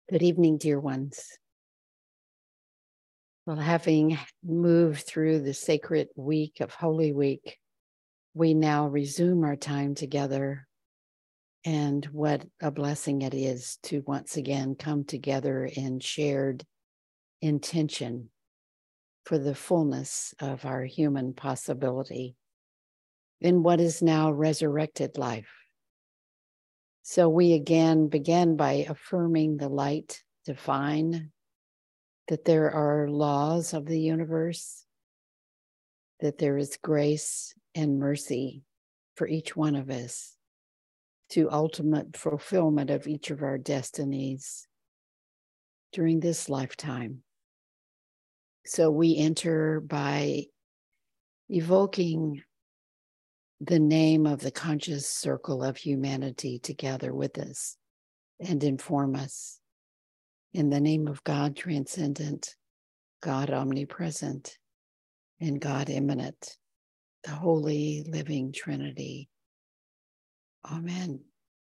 Good evening, dear ones. Well, having moved through the sacred week of Holy Week, we now resume our time together. And what a blessing it is to once again come together in shared intention for the fullness of our human possibility in what is now resurrected life. So we again begin by affirming the light divine, that there are laws of the universe, that there is grace and mercy for each one of us to ultimate fulfillment of each of our destinies during this lifetime. So we enter by evoking the name of the conscious circle of humanity together with us and inform us. In the name of God transcendent, God omnipresent, and God immanent, the Holy Living Trinity. Amen.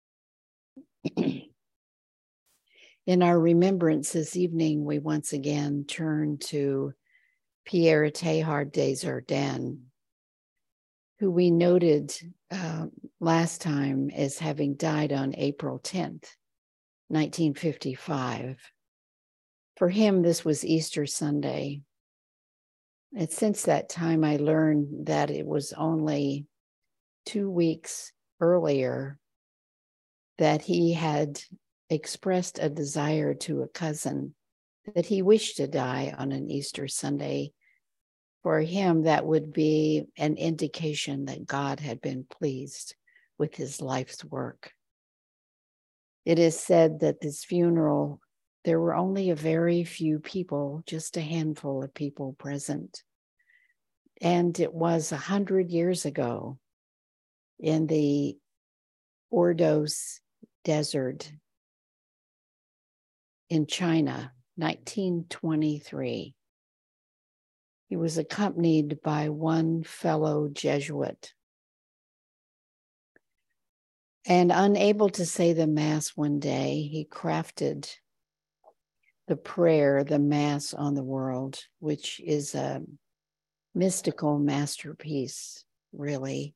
In our remembrance this evening, we once again turn to Pierre Teilhard des Ardennes, who we noted last time as having died on April 10th, 1955. For him, this was Easter Sunday. And since that time, I learned that it was only 2 weeks earlier that he had expressed a desire to a cousin that he wished to die on an Easter Sunday. For him, that would be an indication that God had been pleased with his life's work. It is said that this funeral, there were only a very few people, just a handful of people present. And it was 100 years ago in the Ordos Desert in China, 1923. He was accompanied by one fellow Jesuit. And unable to say the Mass one day, he crafted the prayer, the Mass on the World, which is a mystical masterpiece, really.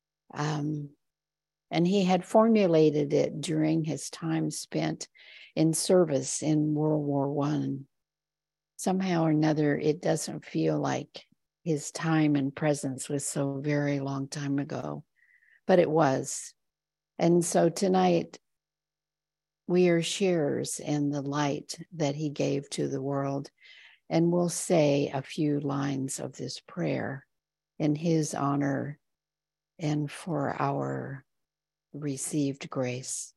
And he had formulated it during his time spent in service in World War I. Somehow or another, it doesn't feel like his time and presence was so very long time ago, but it was. And so tonight, we are sharers in the light that he gave to the world, and we'll say a few lines of this prayer in his honor and for our received grace.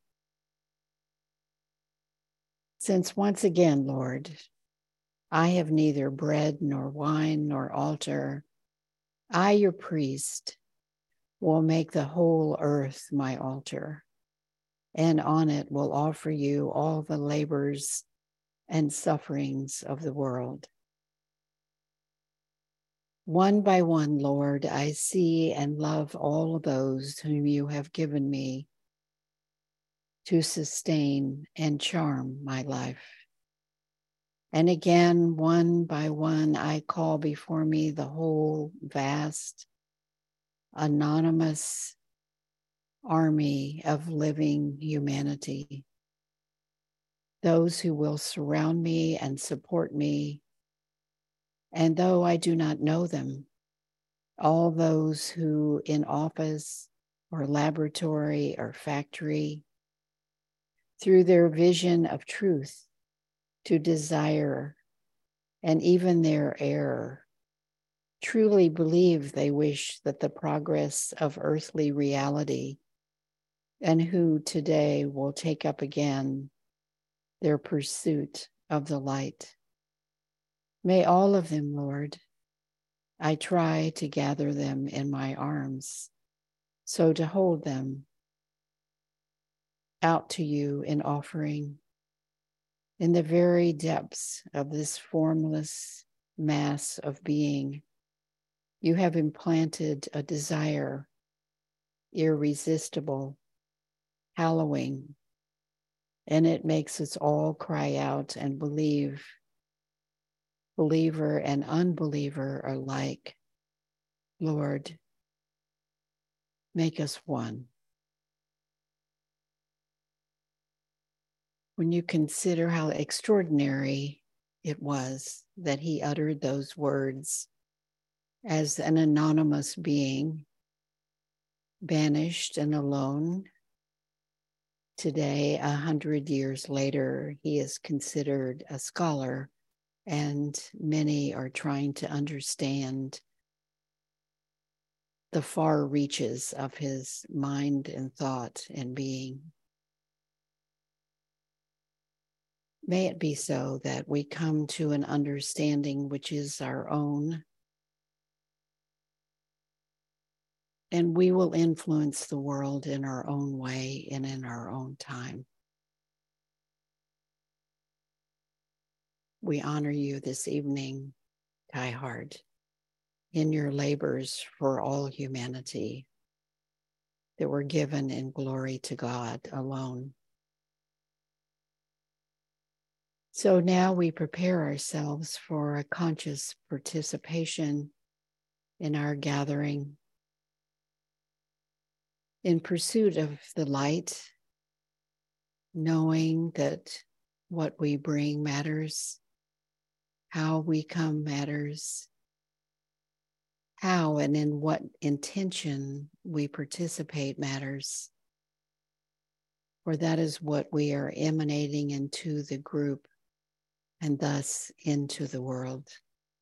Since once again, Lord, I have neither bread nor wine nor altar, I, your priest, will make the whole earth my altar, and on it will offer you all the labors and sufferings of the world. One by one, Lord, I see and love all of those whom you have given me to sustain and charm my life. And again, one by one, I call before me the whole vast, anonymous army of living humanity, those who will surround me and support me. And though I do not know them, all those who in office or laboratory or factory, through their vision of truth, to desire and even their error, truly believe they wish that the progress of earthly reality, and who today will take up again their pursuit of the light. May all of them, Lord, I try to gather them in my arms, so to hold them out to you in offering in the very depths of this formless mass of being. You have implanted a desire, irresistible, hallowing, And it makes us all cry out and believe. Believer and unbeliever are alike. Lord, make us one. When you consider how extraordinary it was that he uttered those words as an anonymous being, banished and alone, today, 100 years later, he is considered a scholar, and many are trying to understand the far reaches of his mind and thought and being. May it be so that we come to an understanding which is our own, and we will influence the world in our own way and in our own time. We honor you this evening, Teilhard, in your labors for all humanity that were given in glory to God alone. So now we prepare ourselves for a conscious participation in our gathering in pursuit of the light, knowing that what we bring matters, how we come matters, how and in what intention we participate matters, for that is what we are emanating into the group and thus into the world.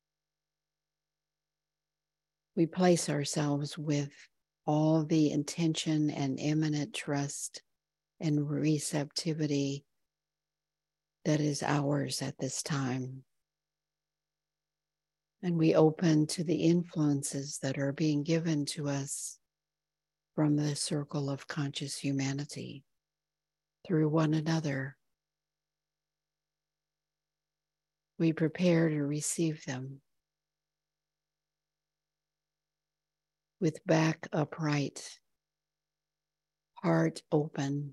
We place ourselves with all the intention and imminent trust and receptivity that is ours at this time. And we open to the influences that are being given to us from the circle of conscious humanity through one another. We prepare to receive them with back upright, heart open,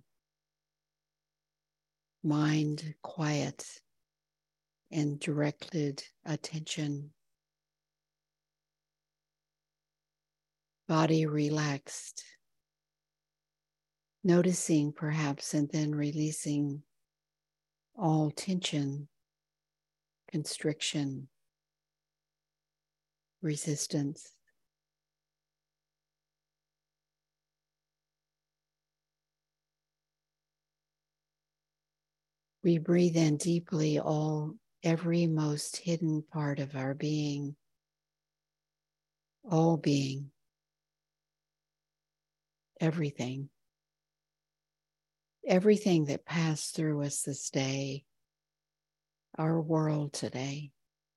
mind quiet, and directed attention, body relaxed, noticing perhaps and then releasing all tension, constriction, resistance. We breathe in deeply every most hidden part of our being, all being, everything that passed through us this day, our world today,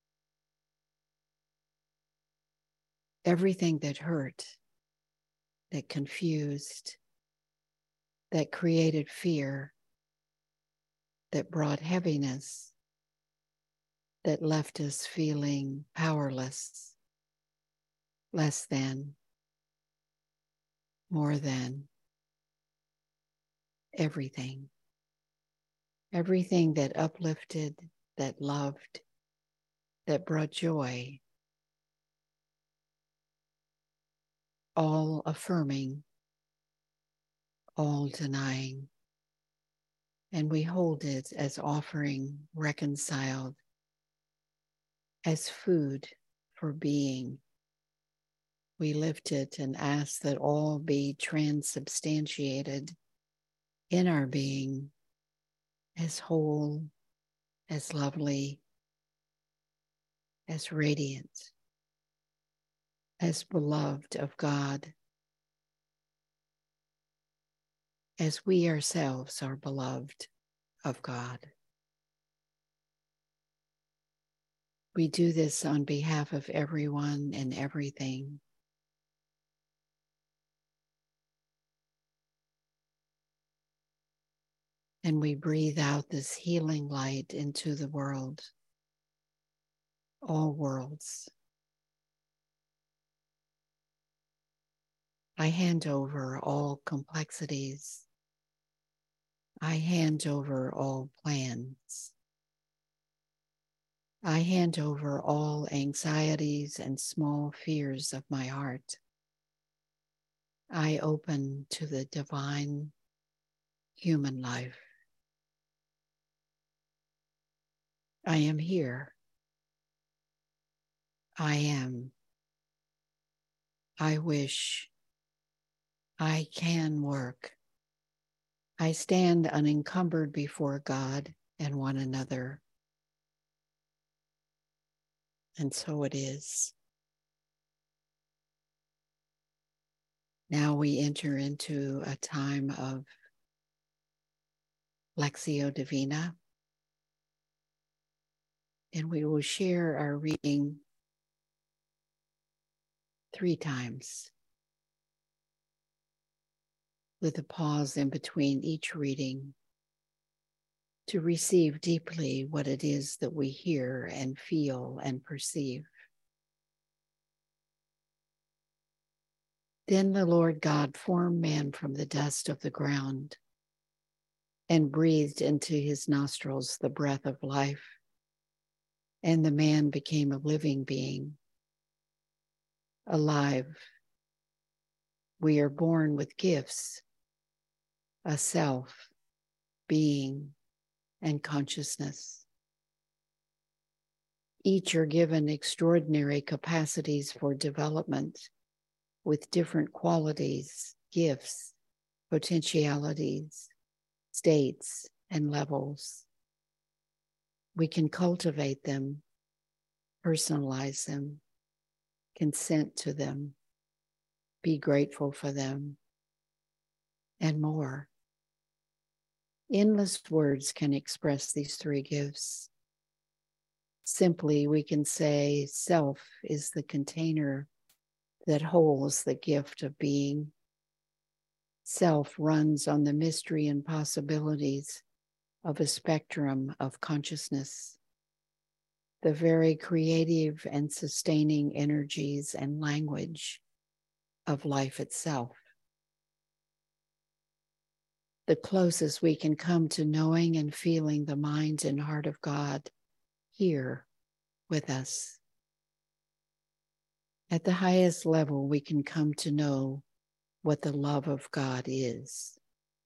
everything that hurt, that confused, that created fear, that brought heaviness, that left us feeling powerless, less than, more than, everything that uplifted, that loved, that brought joy, all affirming, all denying. And we hold it as offering reconciled, as food for being. We lift it and ask that all be transubstantiated in our being as whole, as lovely, as radiant, as beloved of God, as we ourselves are beloved of God. We do this on behalf of everyone and everything. And we breathe out this healing light into the world, all worlds. I hand over all complexities, I hand over all plans. I hand over all anxieties and small fears of my heart. I open to the divine human life. I am here. I am. I wish. I can work. I stand unencumbered before God and one another. And so it is. Now we enter into a time of Lectio Divina, and we will share our reading 3 times, with a pause in between each reading to receive deeply what it is that we hear and feel and perceive. Then the Lord God formed man from the dust of the ground and breathed into his nostrils the breath of life, and the man became a living being, alive. We are born with gifts, a self, being, and consciousness. Each are given extraordinary capacities for development with different qualities, gifts, potentialities, states, and levels. We can cultivate them, personalize them, consent to them, be grateful for them, and more. Endless words can express these 3 gifts. Simply, we can say self is the container that holds the gift of being. Self runs on the mystery and possibilities of a spectrum of consciousness, the very creative and sustaining energies and language of life itself. The closest we can come to knowing and feeling the mind and heart of God here with us. At the highest level, we can come to know what the love of God is.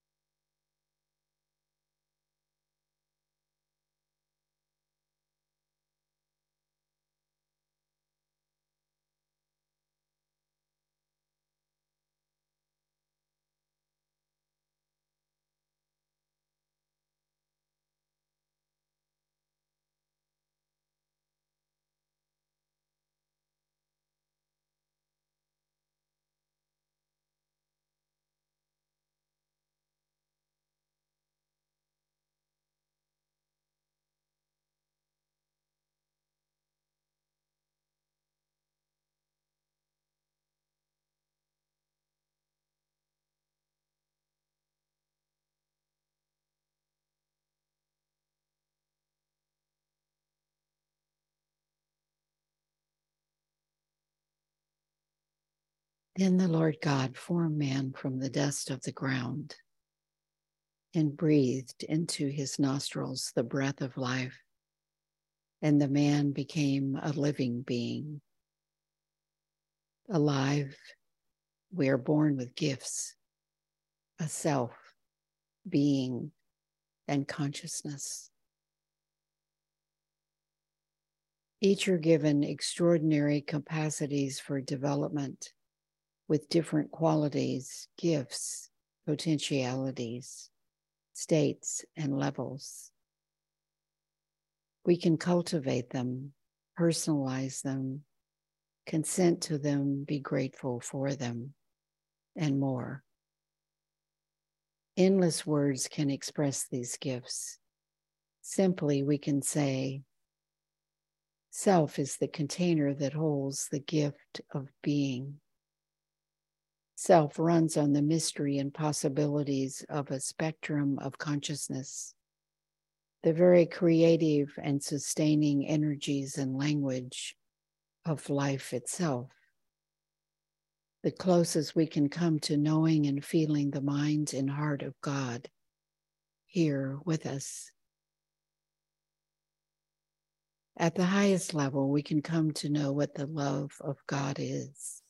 Then the Lord God formed man from the dust of the ground and breathed into his nostrils the breath of life, and the man became a living being. Alive, we are born with gifts, a self, being, and consciousness. Each are given extraordinary capacities for development with different qualities, gifts, potentialities, states, and levels. We can cultivate them, personalize them, consent to them, be grateful for them, and more. Endless words can express these gifts. Simply, we can say, self is the container that holds the gift of being. Self runs on the mystery and possibilities of a spectrum of consciousness, the very creative and sustaining energies and language of life itself. The closest we can come to knowing and feeling the mind and heart of God here with us. At the highest level, we can come to know what the love of God is.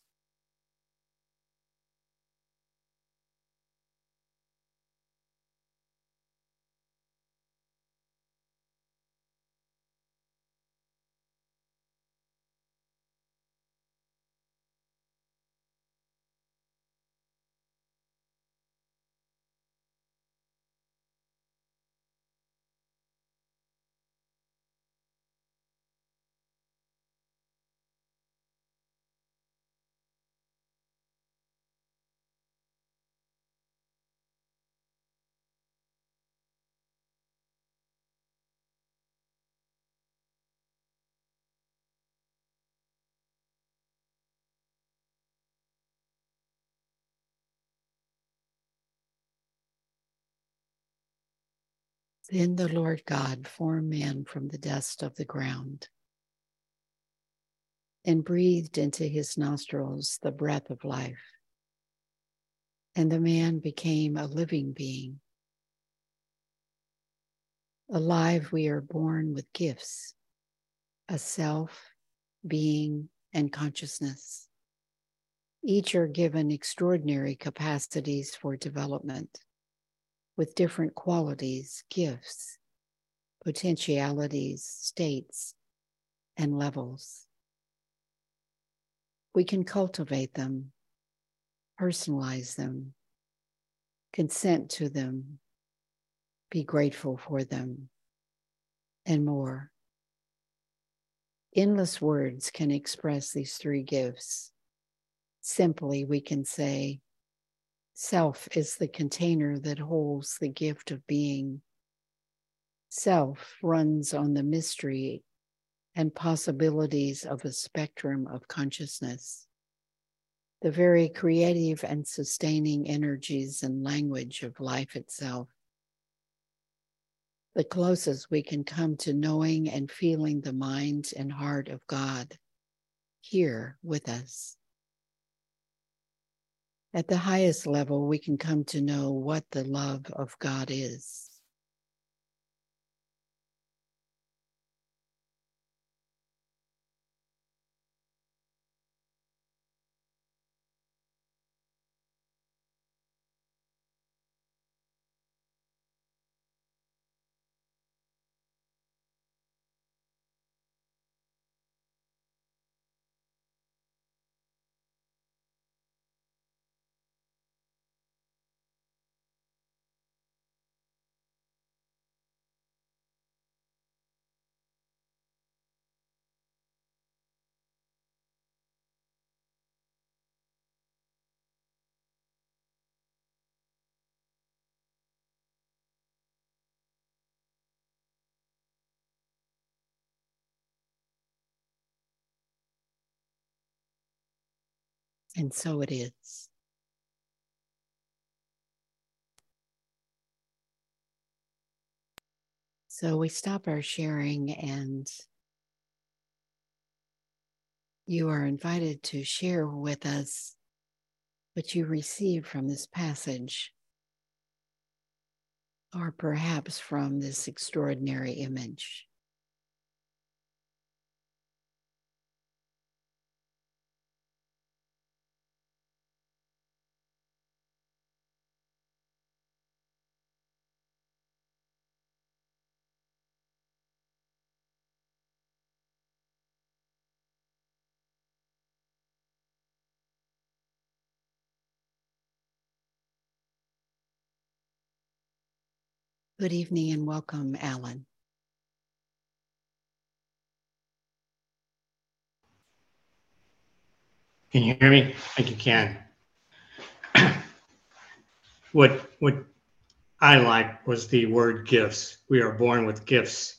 Then the Lord God formed man from the dust of the ground and breathed into his nostrils the breath of life. And the man became a living being. Alive, we are born with gifts, a self, being, and consciousness. Each are given extraordinary capacities for development, with different qualities, gifts, potentialities, states, and levels. We can cultivate them, personalize them, consent to them, be grateful for them, and more. Endless words can express these three gifts. Simply, we can say, self is the container that holds the gift of being. Self runs on the mystery and possibilities of a spectrum of consciousness, the very creative and sustaining energies and language of life itself. The closest we can come to knowing and feeling the mind and heart of God here with us. At the highest level, we can come to know what the love of God is. And so it is. So we stop our sharing, and you are invited to share with us what you receive from this passage, or perhaps from this extraordinary image. Good evening and welcome, Alan. Can you hear me? I think you can. What I liked was the word gifts. We are born with gifts.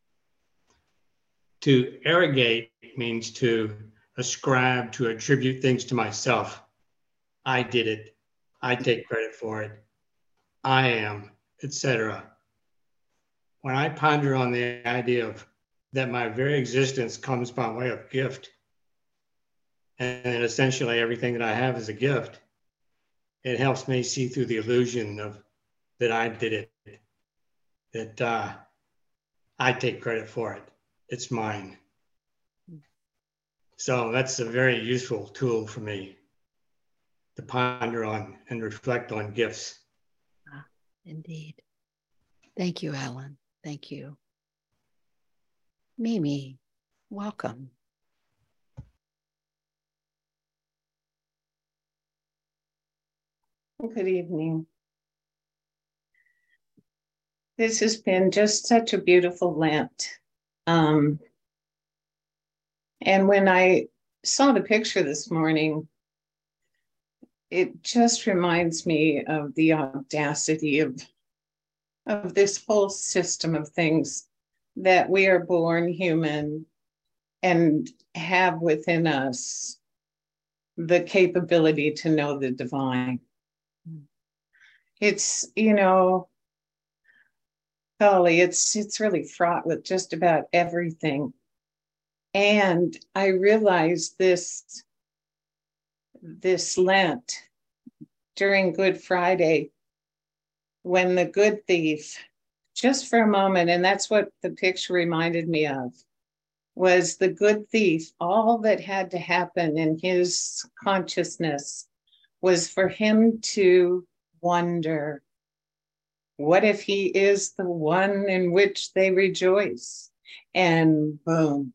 To arrogate means to ascribe, to attribute things to myself. I did it. I take credit for it. I am, etc. When I ponder on the idea of that my very existence comes by way of gift, and essentially everything that I have is a gift, it helps me see through the illusion of that I did it. that I take credit for it. It's mine. So that's a very useful tool for me to ponder on and reflect on gifts. Indeed. Thank you, Alan. Thank you. Mimi, welcome. Good evening. This has been just such a beautiful Lent. And when I saw the picture this morning, it just reminds me of the audacity of this whole system of things, that we are born human and have within us the capability to know the divine. It's, golly, it's really fraught with just about everything. And I realized this Lent during Good Friday, when the good thief, just for a moment, and that's what the picture reminded me of, was the good thief. All that had to happen in his consciousness was for him to wonder, what if he is the one in which they rejoice? And boom.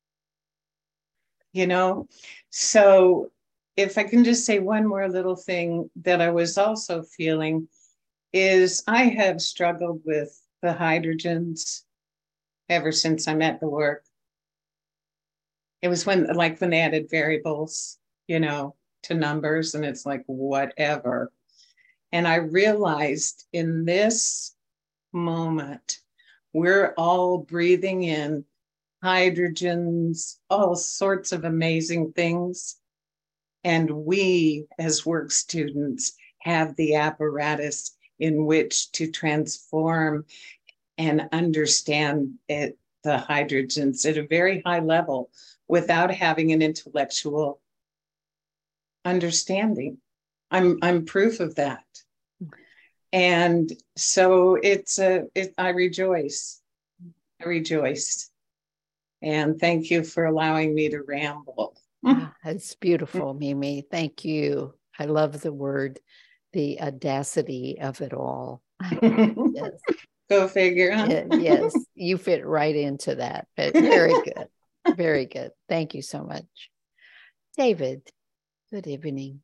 So if I can just say one more little thing that I was also feeling is I have struggled with the hydrogens ever since I met the work. It was when they added variables, to numbers, and it's like, whatever. And I realized in this moment, we're all breathing in hydrogens, all sorts of amazing things. And we, as work students, have the apparatus in which to transform and understand the hydrogens at a very high level without having an intellectual understanding. I'm proof of that. And so I rejoice. I rejoice. And thank you for allowing me to ramble. It's beautiful, Mimi. Thank you. I love the word, the audacity of it all. Yes. Go figure. Huh? Yes, you fit right into that. But very good. Very good. Thank you so much. David, good evening.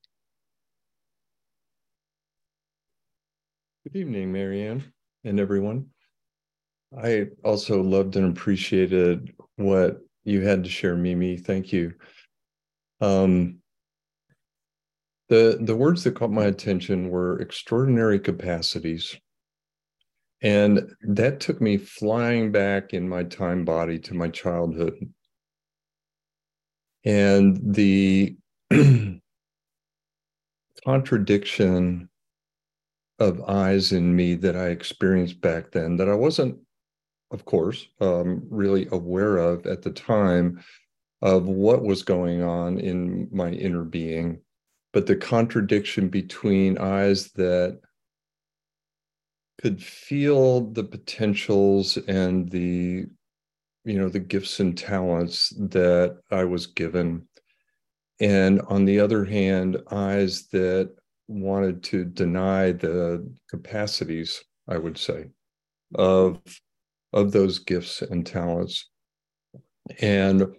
Good evening, Marianne and everyone. I also loved and appreciated what you had to share, Mimi. Thank you. The words that caught my attention were extraordinary capacities. And that took me flying back in my time body to my childhood. And the contradiction of eyes in me that I experienced back then, that I wasn't, of course, really aware of at the time, of what was going on in my inner being, but the contradiction between eyes that could feel the potentials and the gifts and talents that I was given, and on the other hand, eyes that wanted to deny the capacities, I would say, of those gifts and talents, and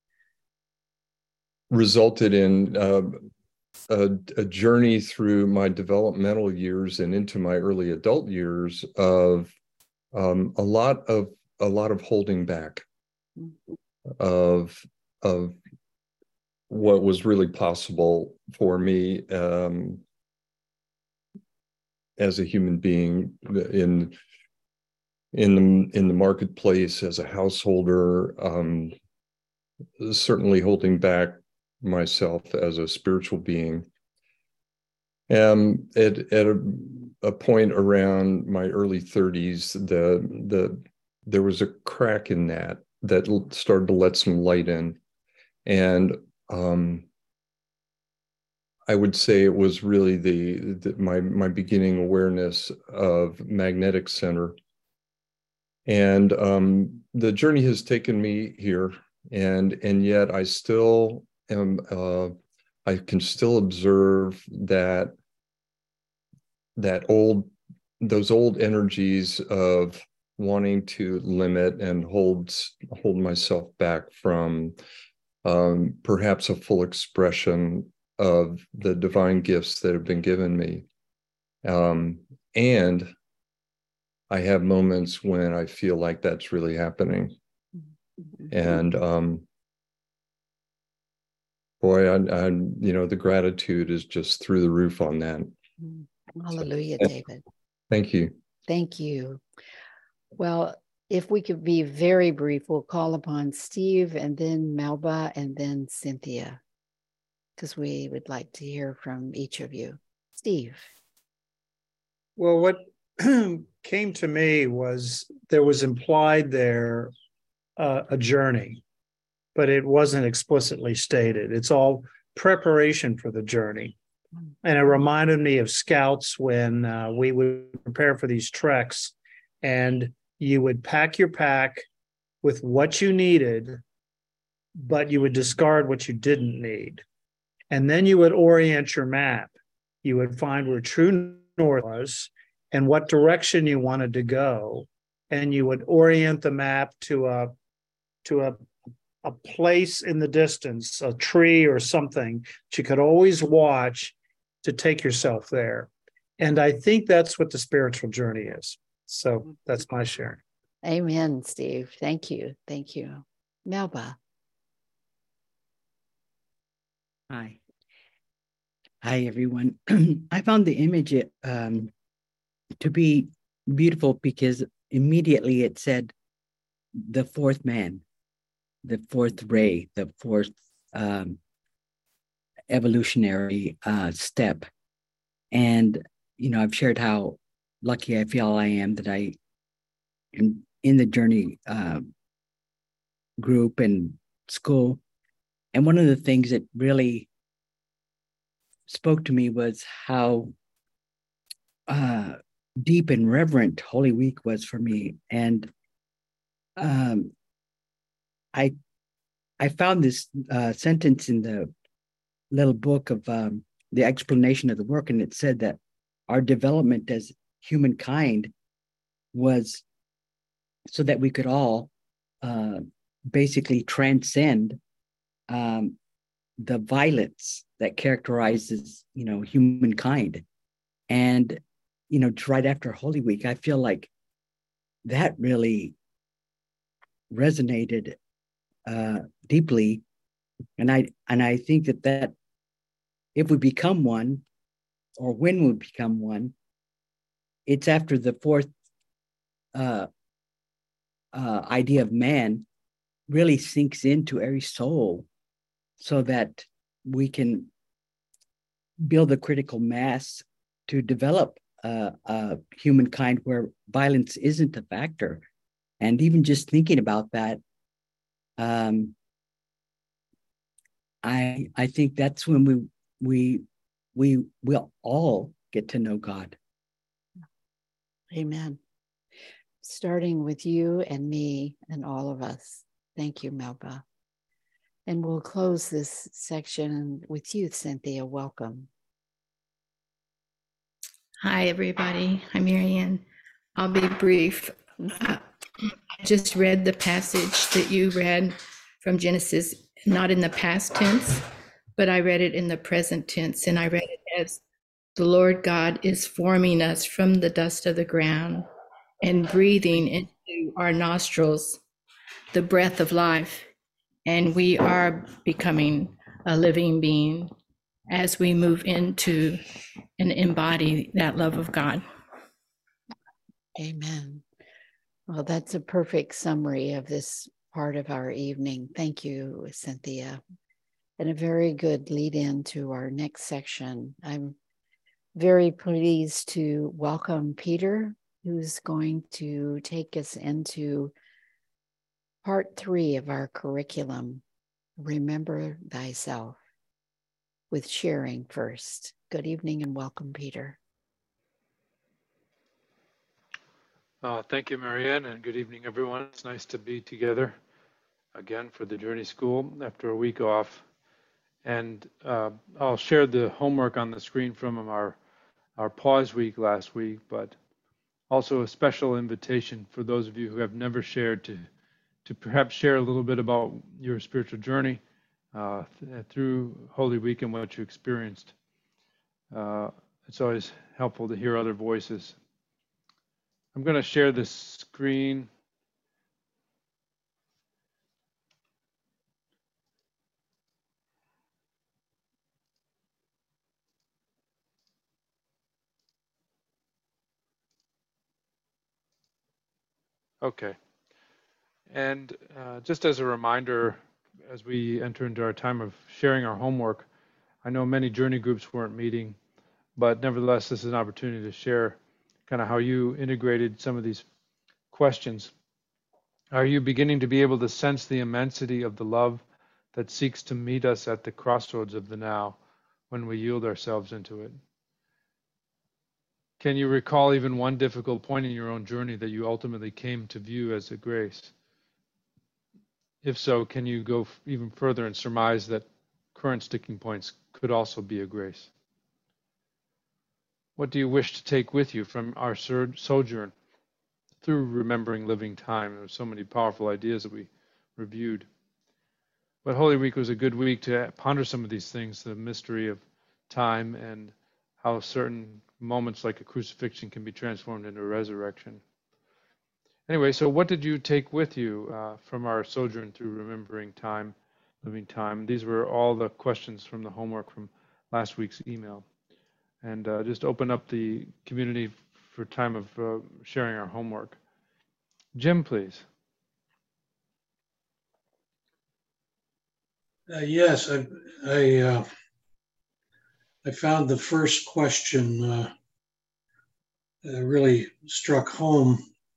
resulted in a journey through my developmental years and into my early adult years of a lot of holding back of what was really possible for me as a human being in the marketplace, as a householder, certainly holding back myself as a spiritual being. At a point around my early 30s, there was a crack in that started to let some light in, and I would say it was really my beginning awareness of magnetic center, And the journey has taken me here, and yet I still am. I can still observe those old energies of wanting to limit and hold myself back from perhaps a full expression of the divine gifts that have been given me. And I have moments when I feel like that's really happening. And boy, the gratitude is just through the roof on that. Hallelujah, So, David. Thank you. Thank you. Well, if we could be very brief, we'll call upon Steve and then Melba and then Cynthia, because we would like to hear from each of you. Steve. Well, what came to me was there was implied there a journey, but it wasn't explicitly stated. It's all preparation for the journey. And it reminded me of scouts when we would prepare for these treks, and you would pack your pack with what you needed, but you would discard what you didn't need. And then you would orient your map. You would find where true north was and what direction you wanted to go. And you would orient the map to a place in the distance, a tree or something that you could always watch to take yourself there. And I think that's what the spiritual journey is. So that's my sharing. Amen, Steve. Thank you. Thank you. Melba. Hi. Hi, everyone. I found the image to be beautiful because immediately it said the fourth man, the fourth ray, the fourth evolutionary step. And, I've shared how lucky I feel I am that I am in the journey group and school. And one of the things that really spoke to me was how deep and reverent Holy Week was for me. And I found this sentence in the little book of the explanation of the work, and it said that our development as humankind was so that we could all basically transcend the violence that characterizes, humankind. And, right after Holy Week, I feel like that really resonated deeply. And I think that if we become one, or when we become one, it's after the fourth idea of man really sinks into every soul, so that we can build a critical mass to develop humankind where violence isn't a factor. And even just thinking about that, I think that's when we will all get to know God. Amen. Starting with you and me and all of us. Thank you, Melba. And we'll close this section with you, Cynthia. Welcome. Hi, everybody. I'm Marianne. I'll be brief. I just read the passage that you read from Genesis, not in the past tense, but I read it in the present tense. And I read it as the Lord God is forming us from the dust of the ground and breathing into our nostrils the breath of life. And we are becoming a living being as we move into and embody that love of God. Amen. Well, that's a perfect summary of this part of our evening. Thank you, Cynthia. And a very good lead in to our next section. I'm very pleased to welcome Peter, who's going to take us into part 3 of our curriculum, Remember Thyself, with sharing first. Good evening and welcome, Peter. Thank you, Marianne, and good evening, everyone. It's nice to be together again for the Journey School after a week off. And I'll share the homework on the screen from our pause week last week, but also a special invitation for those of you who have never shared to perhaps share a little bit about your spiritual journey through Holy Week and what you experienced. It's always helpful to hear other voices. I'm going to share the screen. Okay. And just as a reminder, as we enter into our time of sharing our homework, I know many journey groups weren't meeting, but nevertheless, this is an opportunity to share kind of how you integrated some of these questions. Are you beginning to be able to sense the immensity of the love that seeks to meet us at the crossroads of the now when we yield ourselves into it? Can you recall even one difficult point in your own journey that you ultimately came to view as a grace? If so, can you go even further and surmise that current sticking points could also be a grace? What do you wish to take with you from our sojourn through Remembering Living Time? There were so many powerful ideas that we reviewed. But Holy Week was a good week to ponder some of these things, the mystery of time and how certain moments like a crucifixion can be transformed into a resurrection. Anyway, so what did you take with you from our sojourn through Remembering Time, Living Time? These were all the questions from the homework from last week's email. And just open up the community for time of sharing our homework. Jim, please. Yes, I found the first question really struck home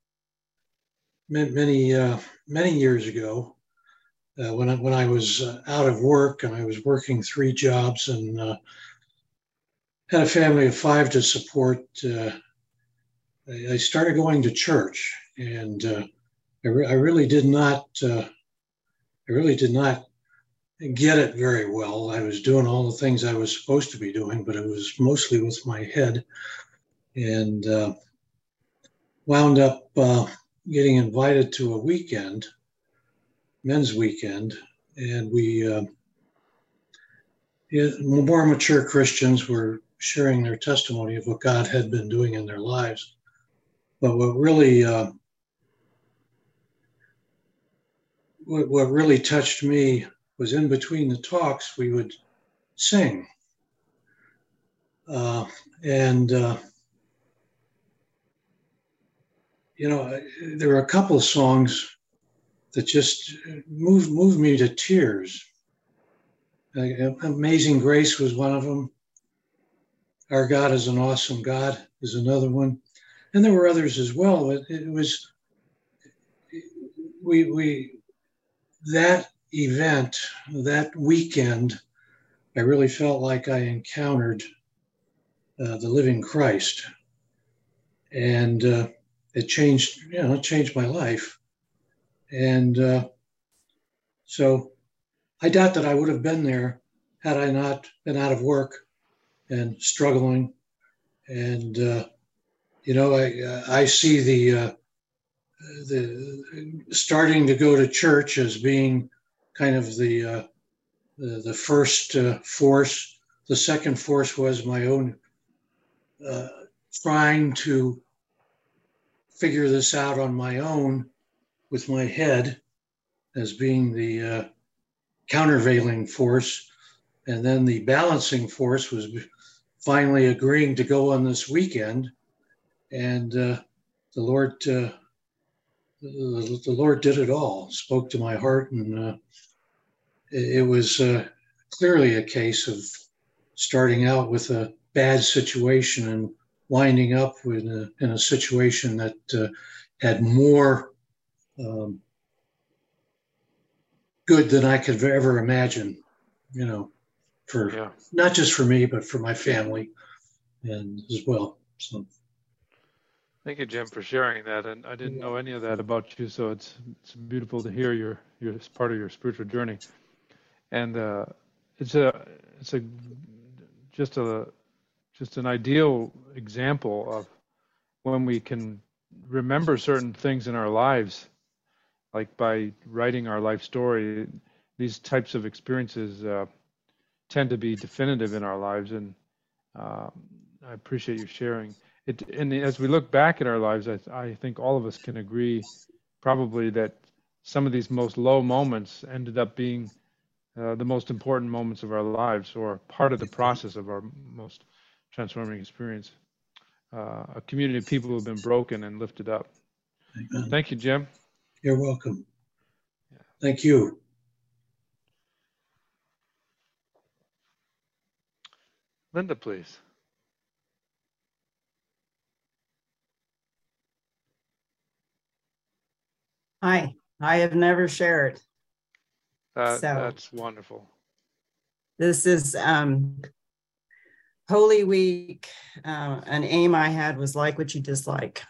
many years ago when I was out of work, and I was working 3 jobs and had a family of 5 to support. I started going to church, and I really did not get it very well. I was doing all the things I was supposed to be doing, but it was mostly with my head, and wound up getting invited to a weekend, men's weekend, and we more mature Christians were sharing their testimony of what God had been doing in their lives. But what really touched me was in between the talks, we would sing. There were a couple of songs that just moved me to tears. Amazing Grace was one of them. Our God is an Awesome God is another one. And there were others as well. It was, that event, that weekend, I really felt like I encountered the living Christ. And it changed my life. And so I doubt that I would have been there had I not been out of work and struggling. And I see the starting to go to church as being kind of the first force. The second force was my own trying to figure this out on my own with my head as being the countervailing force. And then the balancing force was finally agreeing to go on this weekend. And the Lord did it all, spoke to my heart. And it was clearly a case of starting out with a bad situation and winding up in a situation that had more good than I could ever imagine, not just for me, but for my family and as well. So, Thank you, Jim, for sharing that. And I didn't know any of that about you, so it's beautiful to hear your part of your spiritual journey. And it's a just an ideal example of when we can remember certain things in our lives, like by writing our life story. These types of experiences tend to be definitive in our lives, and I appreciate you sharing it. And as we look back at our lives, I think all of us can agree probably that some of these most low moments ended up being the most important moments of our lives, or part of the process of our most transforming experience. A community of people who have been broken and lifted up. Amen. Thank you, Jim. You're welcome. Thank you. Linda, please. Hi, I have never shared. So That's wonderful. This is Holy Week. An aim I had was like what you dislike.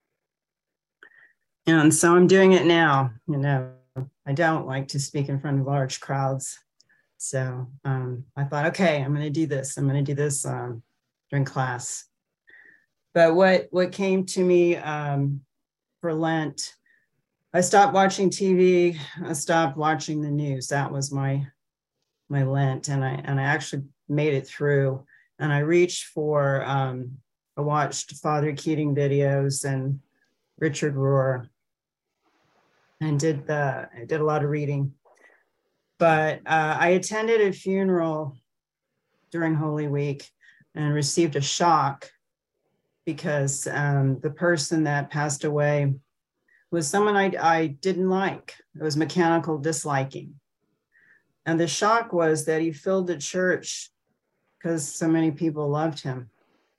And so I'm doing it now. You know, I don't like to speak in front of large crowds. So I thought, okay, I'm going to do this. I'm going to do this during class. But what came to me for Lent, I stopped watching TV. I stopped watching the news. That was my Lent, and I actually made it through. And I reached for I watched Father Keating videos and Richard Rohr, and did a lot of reading. But I attended a funeral during Holy Week and received a shock because the person that passed away was someone I didn't like. It was mechanical disliking. And the shock was that he filled the church because so many people loved him.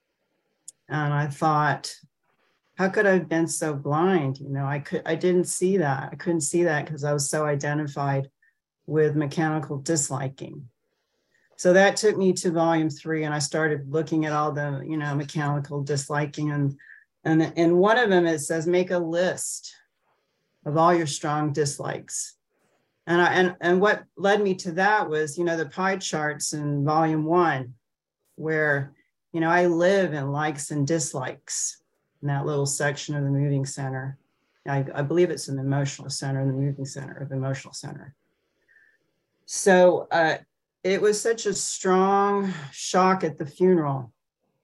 And I thought, how could I have been so blind? You know, I didn't see that. I couldn't see that because I was so identified with mechanical disliking. So that took me to volume 3, and I started looking at all the, you know, mechanical disliking. And in one of them, it says, make a list of all your strong dislikes. And what led me to that was, you know, the pie charts in volume 1, where, you know, I live in likes and dislikes in that little section of the moving center. I believe it's an emotional center, the moving center of the emotional center. So it was such a strong shock at the funeral.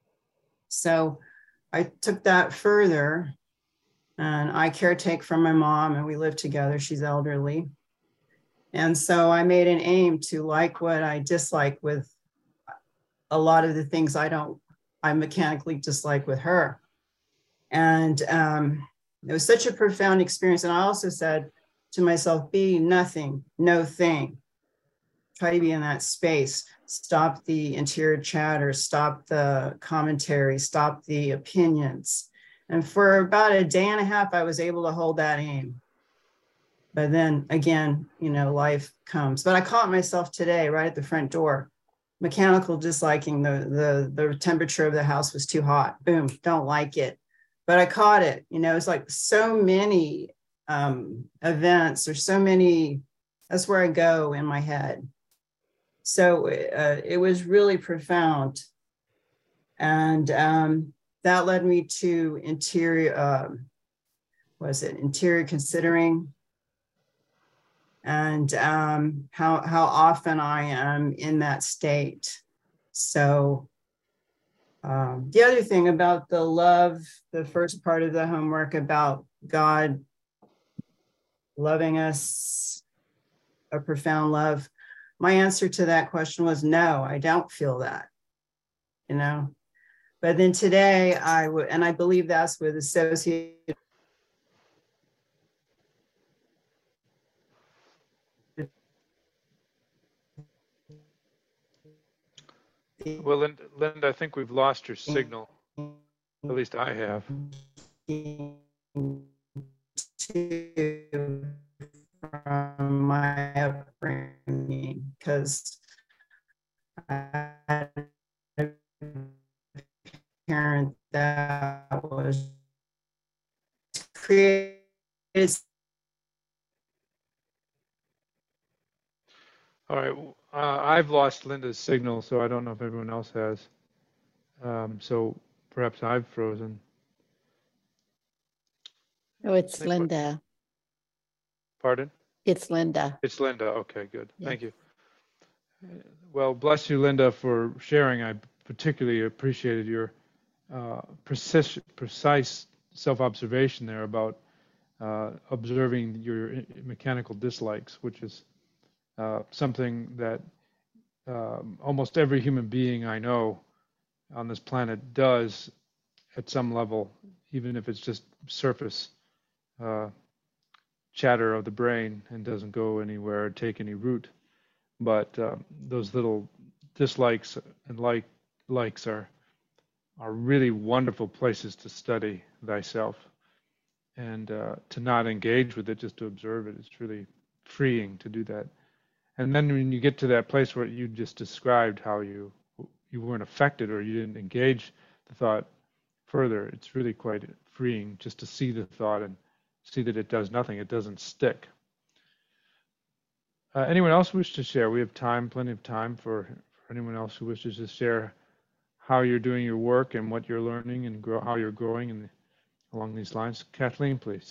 So I took that further, and I caretake for my mom, and we live together. She's elderly. And so I made an aim to like what I dislike with a lot of the things I mechanically dislike with her. And it was such a profound experience. And I also said to myself, be nothing, no thing. Try to be in that space. Stop the interior chatter, stop the commentary, stop the opinions. And for about a day and a half, I was able to hold that aim. But then again, you know, life comes. But I caught myself today right at the front door, mechanical disliking. The temperature of the house was too hot. Boom, don't like it. But I caught it. You know, it's like so many events, or so many, that's where I go in my head. So it was really profound. And that led me to interior considering, and how often I am in that state. So the other thing about the love, the first part of the homework about God loving us, a profound love, my answer to that question was no, I don't feel that, you know. But then today and I believe that's with associated. Well, Linda, I think we've lost your signal. At least I have. From my upbringing, because I had a parent that was created. All right. I've lost Linda's signal, so I don't know if everyone else has. So perhaps I've frozen. Oh, it's Linda. Pardon? It's Linda. It's Linda. Okay, good. Yeah. Thank you. Well, bless you, Linda, for sharing. I particularly appreciated your precise self-observation there about observing your mechanical dislikes, which is something that almost every human being I know on this planet does at some level, even if it's just surface chatter of the brain and doesn't go anywhere or take any root. But those little dislikes and likes are really wonderful places to study thyself, and to not engage with it, just to observe it. It's really freeing to do that. And then when you get to that place where you just described how you weren't affected or you didn't engage the thought further, it's really quite freeing just to see the thought and see that it does nothing. It doesn't stick. Anyone else wish to share? We have time, plenty of time for anyone else who wishes to share how you're doing your work and what you're learning and how you're growing along these lines. Kathleen, please.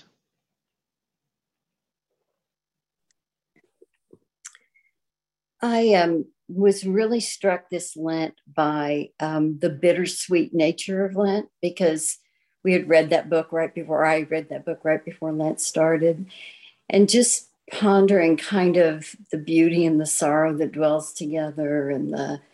I was really struck this Lent by the bittersweet nature of Lent, because we had read that book right before Lent started, and just pondering kind of the beauty and the sorrow that dwells together, and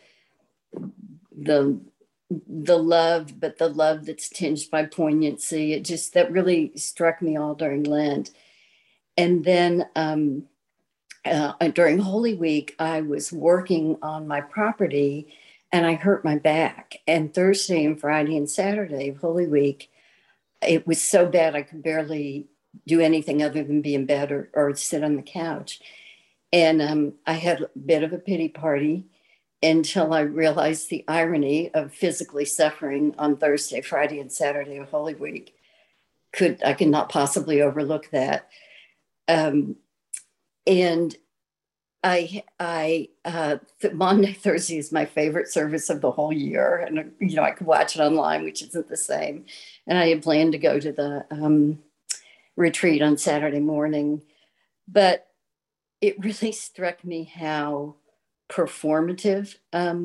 the love, but the love that's tinged by poignancy. That really struck me all during Lent. And then during Holy Week, I was working on my property and I hurt my back. And Thursday and Friday and Saturday of Holy Week, it was so bad I could barely do anything other than be in bed or sit on the couch. And I had a bit of a pity party until I realized the irony of physically suffering on Thursday, Friday, and Saturday of Holy Week. I could not possibly overlook that. And Maundy Thursday is my favorite service of the whole year. And, I could watch it online, which isn't the same. And I had planned to go to the retreat on Saturday morning. But it really struck me how performative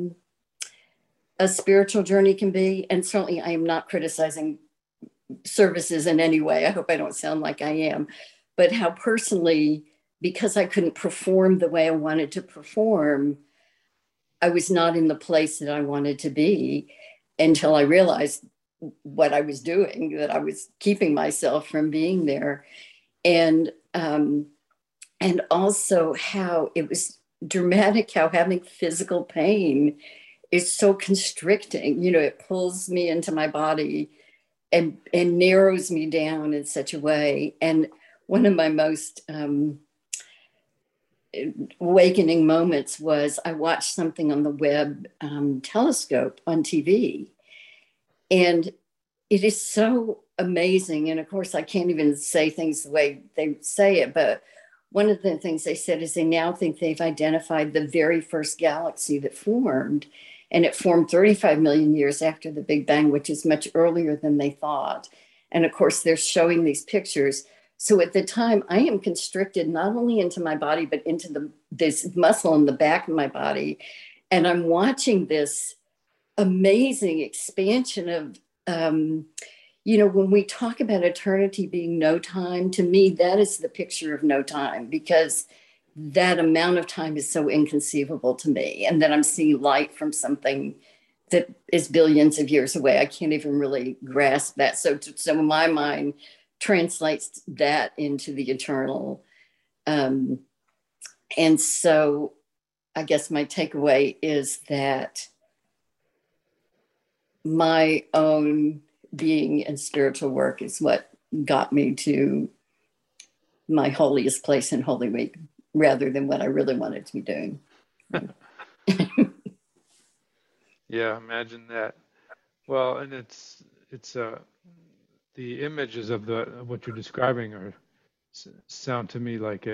a spiritual journey can be. And certainly I am not criticizing services in any way. I hope I don't sound like I am. But how personally, because I couldn't perform the way I wanted to perform, I was not in the place that I wanted to be until I realized what I was doing, that I was keeping myself from being there. And also how it was dramatic, how having physical pain is so constricting. It pulls me into my body and narrows me down in such a way. And one of my most awakening moments was I watched something on the Webb telescope on TV. And it is so amazing. And of course, I can't even say things the way they say it, but one of the things they said is they now think they've identified the very first galaxy that formed. And it formed 35 million years after the Big Bang, which is much earlier than they thought. And of course, they're showing these pictures. So at the time, I am constricted not only into my body, but into this muscle in the back of my body. And I'm watching this amazing expansion of, when we talk about eternity being no time, to me, that is the picture of no time, because that amount of time is so inconceivable to me. And then I'm seeing light from something that is billions of years away. I can't even really grasp that. So my mind translates that into the eternal. And so I guess my takeaway is that my own being and spiritual work is what got me to my holiest place in Holy Week, rather than what I really wanted to be doing. Yeah, imagine that. Well, and it's the images of what you're describing sound to me like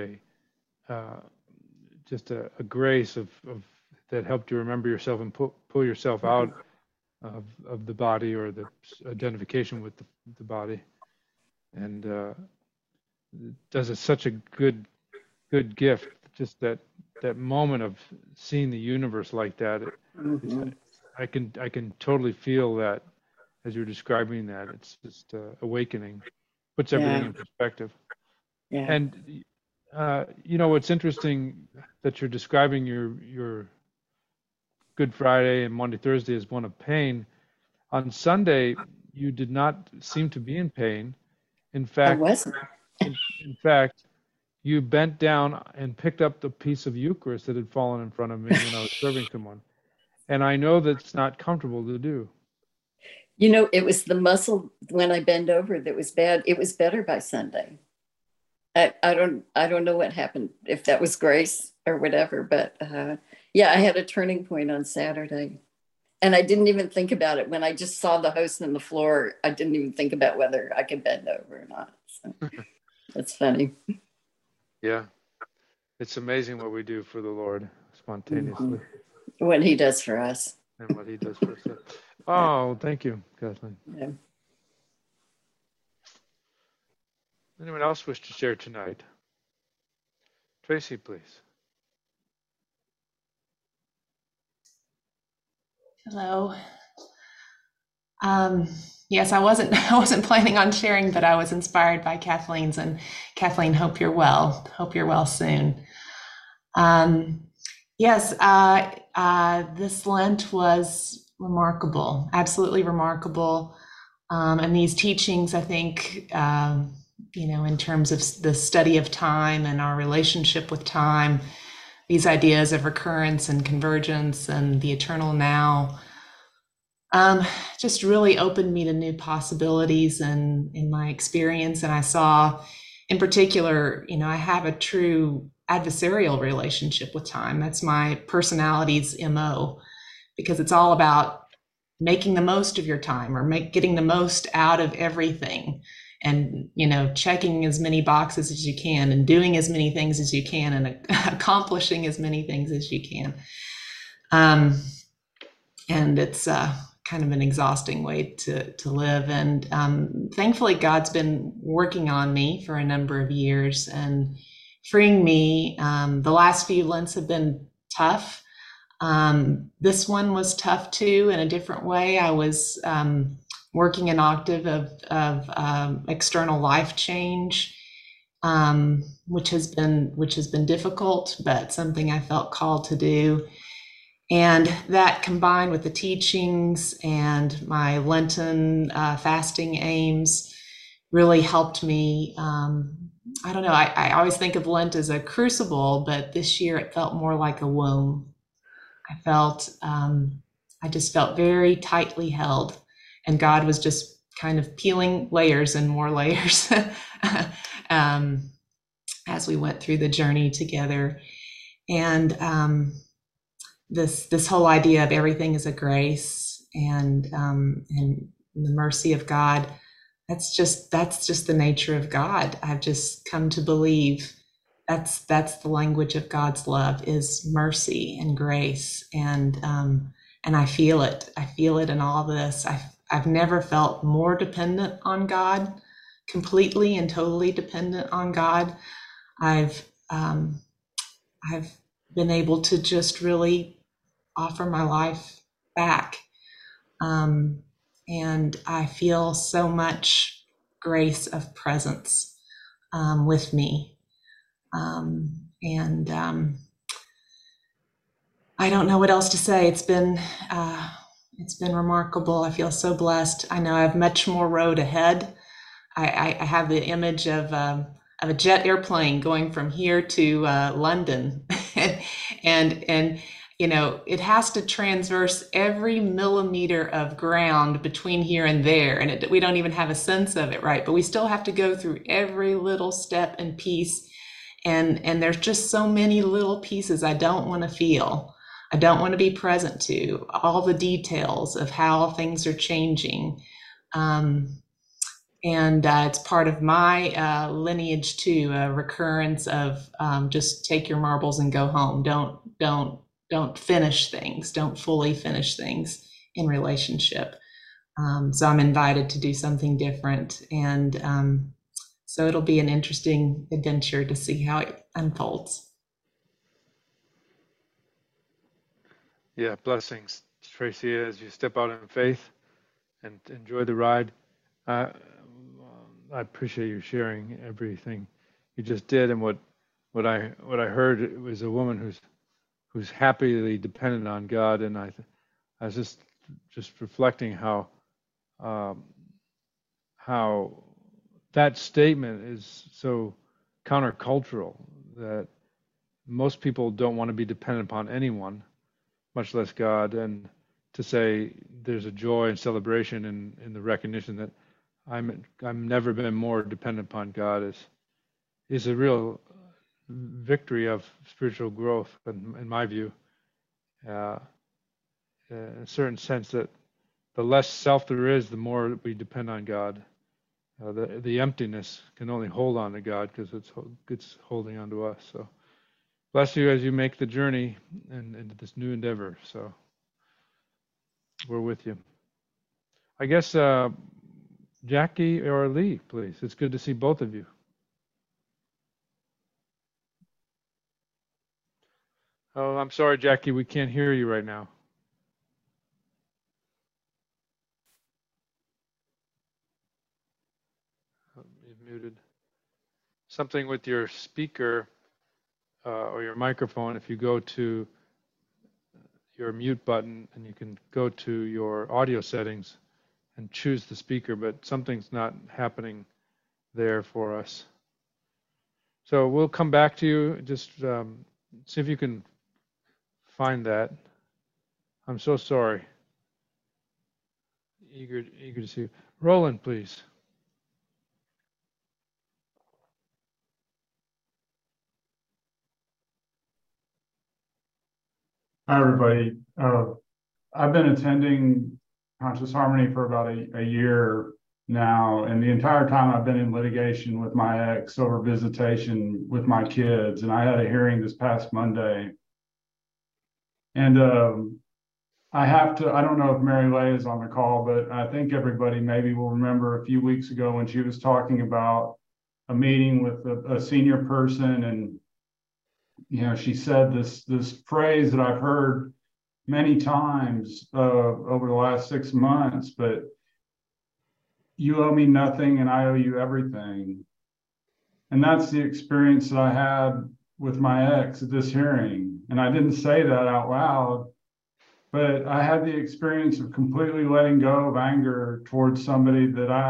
just a grace of that helped you remember yourself and pull yourself out of the body, or the identification with the body, and does it such a good gift, just that moment of seeing the universe like that. I can totally feel that as you're describing that. It's just awakening, puts everything in perspective. Yeah. And what's interesting that you're describing your Good Friday and Monday, Thursday as one of pain. On Sunday, you did not seem to be in pain. In fact, I wasn't. in fact, you bent down and picked up the piece of Eucharist that had fallen in front of me when I was serving someone. And I know that's not comfortable to do. It was the muscle when I bend over that was bad. It was better by Sunday. I don't know what happened, if that was grace or whatever, but I had a turning point on Saturday, and I didn't even think about it. When I just saw the host on the floor, I didn't even think about whether I could bend over or not. So that's funny. Yeah. It's amazing what we do for the Lord spontaneously. What he does for us. And what he does for us. Oh, thank you, Kathleen. Yeah. Anyone else wish to share tonight? Tracy, please. Hello. Yes, I wasn't planning on sharing, but I was inspired by Kathleen's. And Kathleen, hope you're well. Hope you're well soon. Yes, this Lent was remarkable, absolutely remarkable. And these teachings, I think, in terms of the study of time and our relationship with time, these ideas of recurrence and convergence and the eternal now, just really opened me to new possibilities and in my experience. And I saw, in particular, I have a true adversarial relationship with time. That's my personality's MO, because it's all about making the most of your time, or getting the most out of everything, and checking as many boxes as you can, and doing as many things as you can, and accomplishing as many things as you can. And it's kind of an exhausting way to live. And thankfully, God's been working on me for a number of years and freeing me. The last few Lents have been tough. This one was tough too, in a different way. I was working an octave of external life change, which has been difficult, but something I felt called to do. And that, combined with the teachings and my Lenten fasting aims, really helped me. I don't know, I always think of Lent as a crucible, but this year it felt more like a womb. I just felt very tightly held, and God was just kind of peeling layers and more layers as we went through the journey together. And this whole idea of everything is a grace, and the mercy of God, that's just the nature of God. I've just come to believe that's the language of God's love, is mercy and grace, and I feel it. I feel it in all this. I've never felt more dependent on God, completely and totally dependent on God. I've been able to just really offer my life back, and I feel so much grace of presence with me. I don't know what else to say. It's been remarkable. I feel so blessed. I know I have much more road ahead. I have the image of a jet airplane going from here to London, and it has to transverse every millimeter of ground between here and there, and we don't even have a sense of it, right? But we still have to go through every little step and piece. And there's just so many little pieces I don't want to feel. I don't want to be present to, all the details of how things are changing. And it's part of my lineage too, a recurrence of just take your marbles and go home. Don't finish things. Don't fully finish things in relationship. So I'm invited to do something different. And so it'll be an interesting adventure to see how it unfolds. Yeah, blessings, Tracy, as you step out in faith and enjoy the ride. I appreciate you sharing everything you just did, and what I heard was a woman who's happily dependent on God, and I was just reflecting how that statement is so countercultural, that most people don't want to be dependent upon anyone, much less God, and to say there's a joy and celebration in the recognition that I'm never been more dependent upon God is a real victory of spiritual growth, in my view. In a certain sense that the less self there is, the more we depend on God. The emptiness can only hold on to God because it's holding on to us. So bless you as you make the journey into this new endeavor. So we're with you. I guess Jackie or Lee, please. It's good to see both of you. Oh, I'm sorry, Jackie, we can't hear you right now. Oh, you've muted. Something with your speaker or your microphone. If you go to your mute button and you can go to your audio settings and choose the speaker, but something's not happening there for us. So we'll come back to you. Just see if you can find that. I'm so sorry. Eager to see you. Roland, please. Hi, everybody. I've been attending Conscious Harmony for about a year now, and the entire time I've been in litigation with my ex over visitation with my kids, and I had a hearing this past Monday. And I don't know if Mary Leigh is on the call, but I think everybody maybe will remember a few weeks ago when she was talking about a meeting with a senior person, and she said this phrase that I've heard many times over the last 6 months, but you owe me nothing and I owe you everything. And that's the experience that I had with my ex at this hearing. And I didn't say that out loud, but I had the experience of completely letting go of anger towards somebody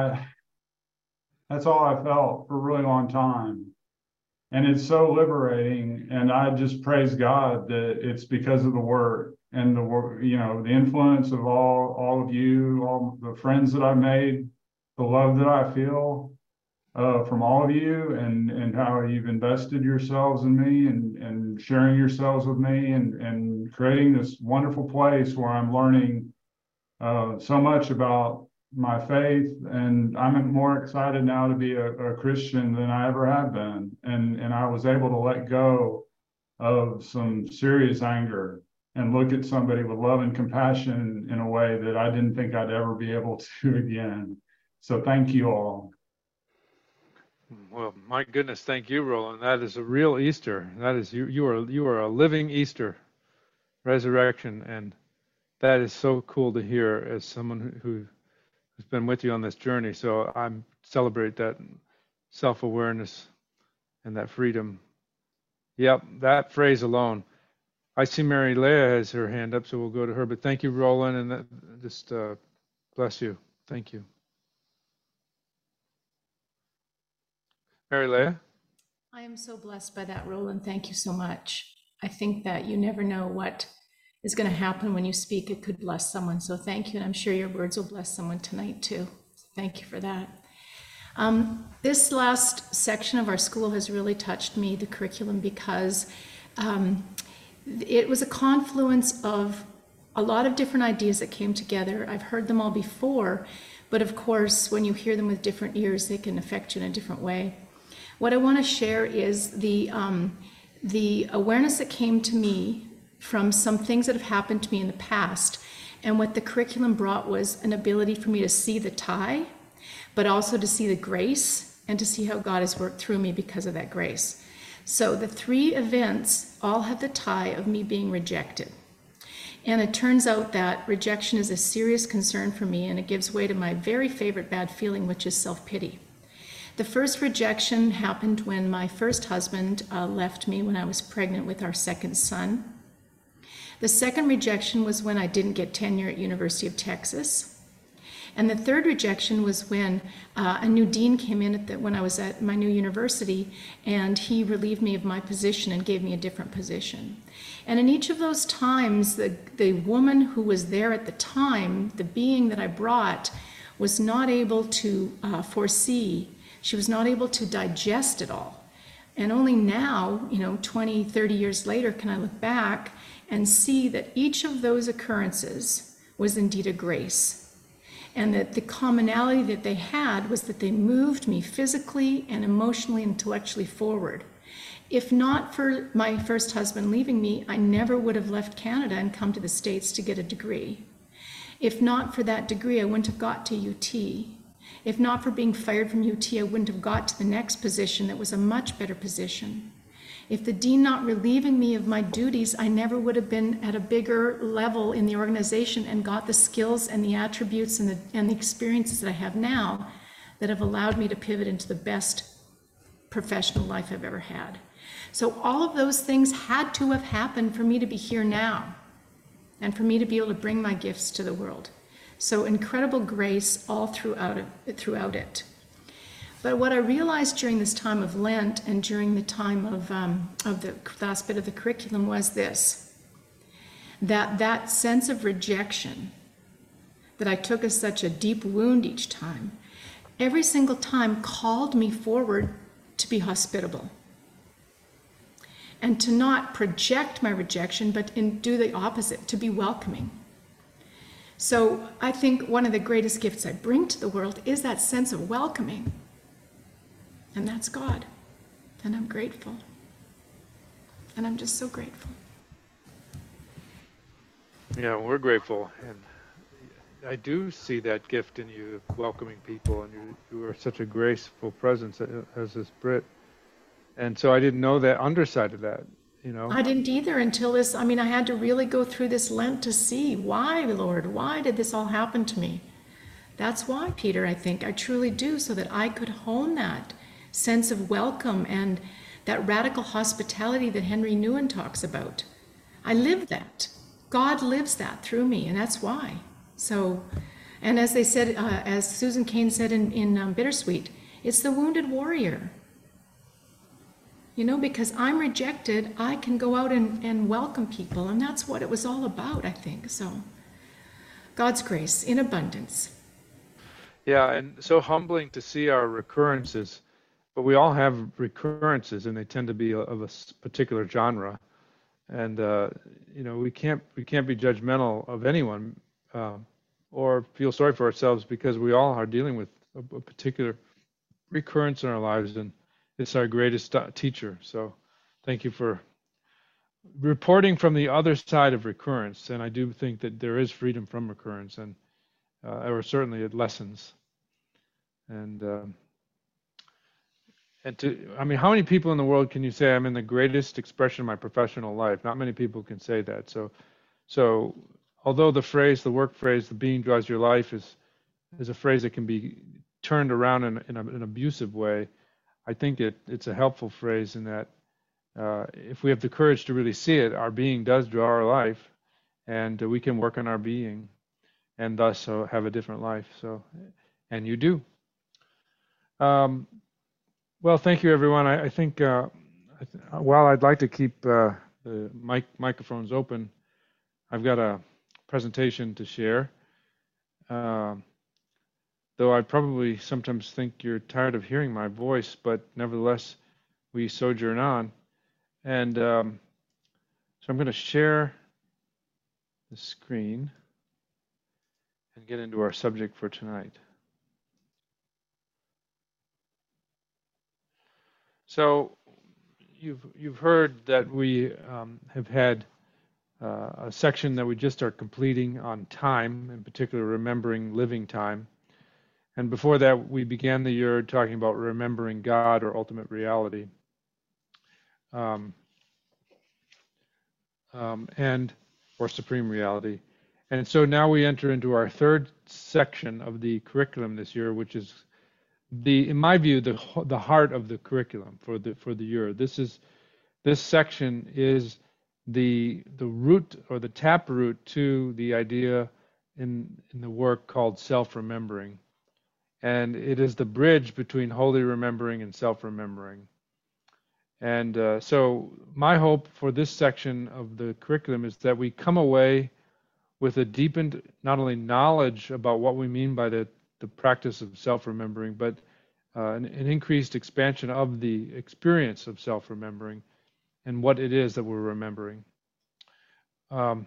that's all I felt for a really long time. And it's so liberating. And I just praise God that it's because of the work and the influence of all of you, all the friends that I've made, the love that I feel from all of you, and how you've invested yourselves in me and sharing yourselves with me and creating this wonderful place where I'm learning so much about my faith, and I'm more excited now to be a Christian than I ever have been. And I was able to let go of some serious anger and look at somebody with love and compassion in a way that I didn't think I'd ever be able to again. So thank you all. Well, my goodness, thank you, Roland. That is a real Easter. That is you are a living Easter resurrection, and that is so cool to hear as someone who's been with you on this journey. So I celebrate that self-awareness and that freedom. Yep, that phrase alone. I see Mary Leah has her hand up, so we'll go to her. But thank you, Roland, and just bless you. Thank you. Mary Leah? I am so blessed by that, Roland. Thank you so much. I think that you never know what is going to happen when you speak. It could bless someone. So thank you. And I'm sure your words will bless someone tonight too. So thank you for that. This last section of our school has really touched me, the curriculum, because it was a confluence of a lot of different ideas that came together. I've heard them all before, But of course, when you hear them with different ears, they can affect you in a different way. What I want to share is the awareness that came to me from some things that have happened to me in the past. And what the curriculum brought was an ability for me to see the tie, but also to see the grace and to see how God has worked through me because of that grace. So the 3 events all have the tie of me being rejected. And it turns out that rejection is a serious concern for me, and it gives way to my very favorite bad feeling, which is self-pity. The first rejection happened when my first husband left me when I was pregnant with our second son. The second rejection was when I didn't get tenure at University of Texas. And the third rejection was when a new dean came in when I was at my new university, and he relieved me of my position and gave me a different position. And in each of those times, the woman who was there at the time, the being that I brought, was not able to foresee. She was not able to digest it all. And only now, 20, 30 years later, can I look back and see that each of those occurrences was indeed a grace. And that the commonality that they had was that they moved me physically and emotionally and intellectually forward. If not for my first husband leaving me, I never would have left Canada and come to the States to get a degree. If not for that degree, I wouldn't have got to UT. If not for being fired from UT, I wouldn't have got to the next position that was a much better position. If the dean not relieving me of my duties, I never would have been at a bigger level in the organization and got the skills and the attributes and the experiences that I have now that have allowed me to pivot into the best professional life I've ever had. So all of those things had to have happened for me to be here now and for me to be able to bring my gifts to the world. So incredible grace all throughout it. But what I realized during this time of Lent and during the time of the last bit of the curriculum was this, that sense of rejection that I took as such a deep wound each time, every single time called me forward to be hospitable and to not project my rejection, but do the opposite, to be welcoming. So I think one of the greatest gifts I bring to the world is that sense of welcoming. And that's God. And I'm grateful. And I'm just so grateful. Yeah, we're grateful. And I do see that gift in you, welcoming people. And you are such a graceful presence, as is Britt. And so I didn't know that underside of that, I didn't either until this. I had to really go through this Lent to see why, Lord, why did this all happen to me? That's why, Peter, I think I truly do, so that I could hone that sense of welcome and that radical hospitality that Henry Nouwen talks about. I live that. God lives that through me, and that's why. So, and as they said, as Susan Cain said in Bittersweet, it's the wounded warrior. Because I'm rejected, I can go out and welcome people, and that's what it was all about, I think. So, God's grace in abundance. Yeah, and so humbling to see our recurrences. But we all have recurrences, and they tend to be of a particular genre. And we can't be judgmental of anyone or feel sorry for ourselves, because we all are dealing with a particular recurrence in our lives, and it's our greatest teacher. So, thank you for reporting from the other side of recurrence. And I do think that there is freedom from recurrence, and or certainly it lessens. And how many people in the world can you say I'm in the greatest expression of my professional life? Not many people can say that. So although the work phrase, the being drives your life is a phrase that can be turned around in an abusive way, I think it's a helpful phrase in that if we have the courage to really see it, our being does draw our life, and we can work on our being and thus have a different life. So, and you do. Well, thank you, everyone. I think while I'd like to keep the microphones open, I've got a presentation to share. Though I probably sometimes think you're tired of hearing my voice, but nevertheless, we sojourn on. And so I'm going to share the screen and get into our subject for tonight. So you've heard that we have had a section that we just are completing on time, in particular remembering living time. And before that, we began the year talking about remembering God or ultimate reality. Or supreme reality. And so now we enter into our third section of the curriculum this year, which is in my view, the heart of the curriculum for the year. This section is the root or the taproot to the idea in the work called self-remembering. And it is the bridge between holy remembering and self-remembering. And so my hope for this section of the curriculum is that we come away with a deepened, not only knowledge about what we mean by the practice of self-remembering, but an increased expansion of the experience of self-remembering and what it is that we're remembering. To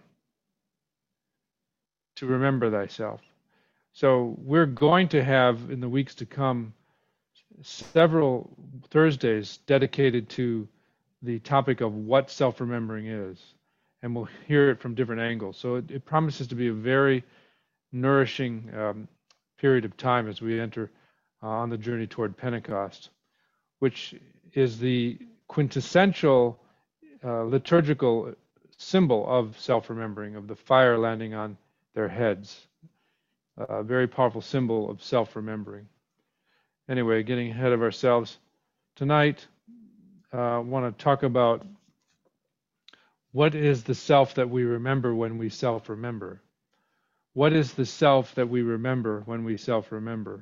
remember thyself. So we're going to have, in the weeks to come, several Thursdays dedicated to the topic of what self-remembering is, and we'll hear it from different angles. So it promises to be a very nourishing period of time as we enter on the journey toward Pentecost, which is the quintessential liturgical symbol of self-remembering, of the fire landing on their heads, a very powerful symbol of self-remembering. Anyway, getting ahead of ourselves, tonight I want to talk about what is the self that we remember when we self-remember. What is the self that we remember when we self-remember?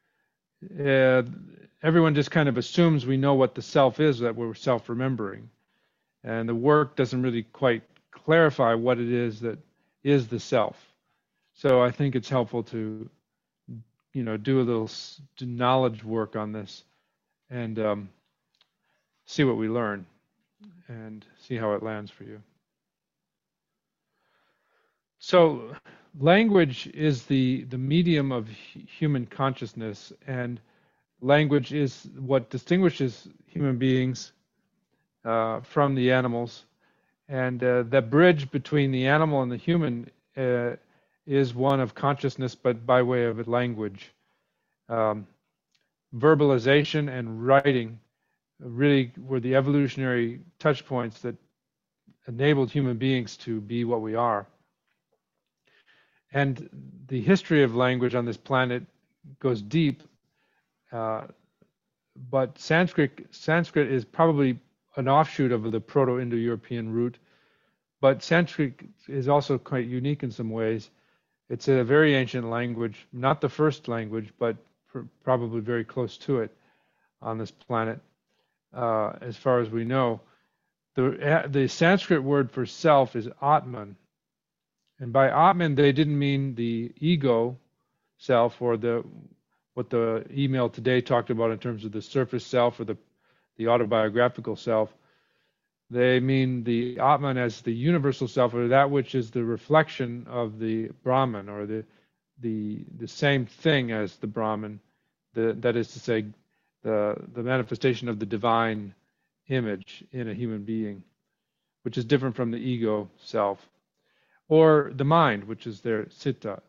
Everyone just kind of assumes we know what the self is that we're self-remembering. And the work doesn't really quite clarify what it is that is the self. So I think it's helpful to do a little knowledge work on this and see what we learn and see how it lands for you. So language is the medium of human consciousness, and language is what distinguishes human beings from the animals. And that bridge between the animal and the human is one of consciousness, but by way of language. Verbalization and writing really were the evolutionary touch points that enabled human beings to be what we are. And the history of language on this planet goes deep, but Sanskrit is probably an offshoot of the Proto-Indo-European root, but Sanskrit is also quite unique in some ways. It's a very ancient language, not the first language, but probably very close to it on this planet, as far as we know. The Sanskrit word for self is Atman. And by Atman, they didn't mean the ego self or what the email today talked about in terms of the surface self or the autobiographical self. They mean the Atman as the universal self, or that which is the reflection of the Brahman, or the same thing as the Brahman. That is to say, the manifestation of the divine image in a human being, which is different from the ego self, or the mind, which is their citta.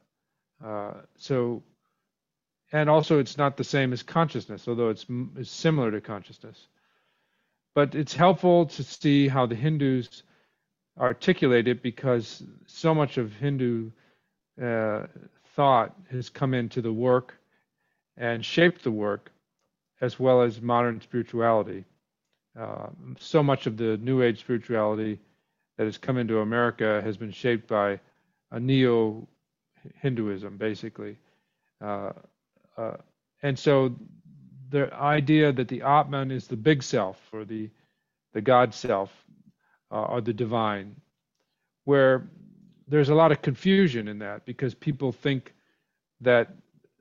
And also it's not the same as consciousness, although it's similar to consciousness. But it's helpful to see how the Hindus articulate it, because so much of Hindu thought has come into the work and shaped the work, as well as modern spirituality. So much of the New Age spirituality that has come into America has been shaped by a neo-Hinduism, basically. And so the idea that the Atman is the big self, or the God self, or the divine, where there's a lot of confusion in that, because people think that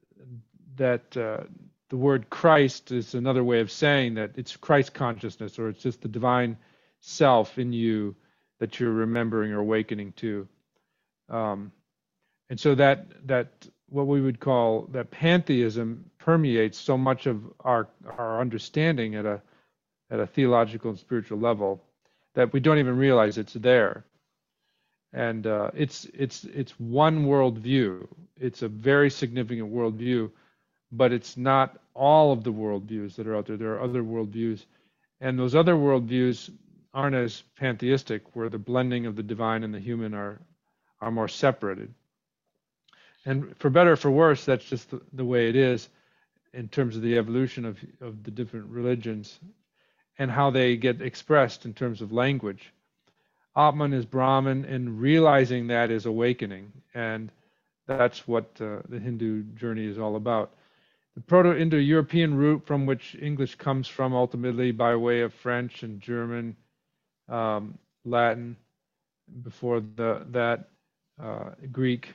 the word Christ is another way of saying that it's Christ consciousness, or it's just the divine self in you that you're remembering or awakening to. And so that what we would call that pantheism permeates so much of our understanding at at a theological and spiritual level that we don't even realize it's there. And it's one worldview. It's a very significant worldview, but it's not all of the worldviews that are out there. There are other worldviews, and those other worldviews aren't as pantheistic, where the blending of the divine and the human are more separated. And for better or for worse, that's just the way it is in terms of the evolution of the different religions and how they get expressed in terms of language. Atman is Brahman, and realizing that is awakening, and that's what the Hindu journey is all about. The Proto-Indo-European root from which English comes from, ultimately by way of French and German, Latin, before that Greek,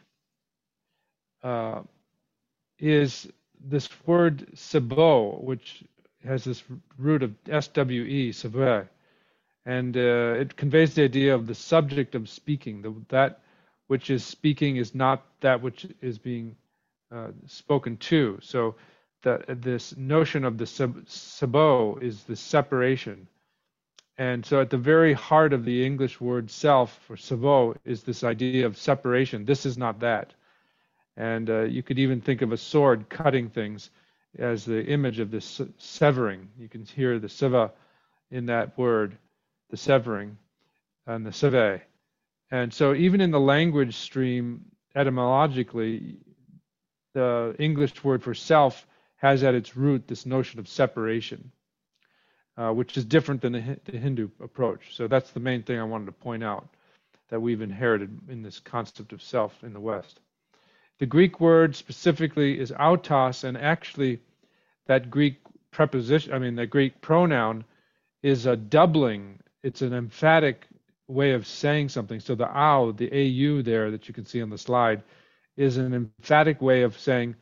is this word sebo, which has this root of SWE, savoir, and it conveys the idea of the subject of speaking. That which is speaking is not that which is being spoken to. So this notion of the sebo is the separation. And so at the very heart of the English word self, or sebo, is this idea of separation. This is not that. And you could even think of a sword cutting things as the image of this severing. You can hear the seva in that word, the severing, and the seve. And so even in the language stream, etymologically, the English word for self has at its root this notion of separation, which is different than the Hindu approach. So that's the main thing I wanted to point out, that we've inherited in this concept of self in the West. The Greek word specifically is autos, and actually that Greek preposition, that Greek pronoun is a doubling. It's an emphatic way of saying something. So the au, the au there that you can see on the slide, is an emphatic way of saying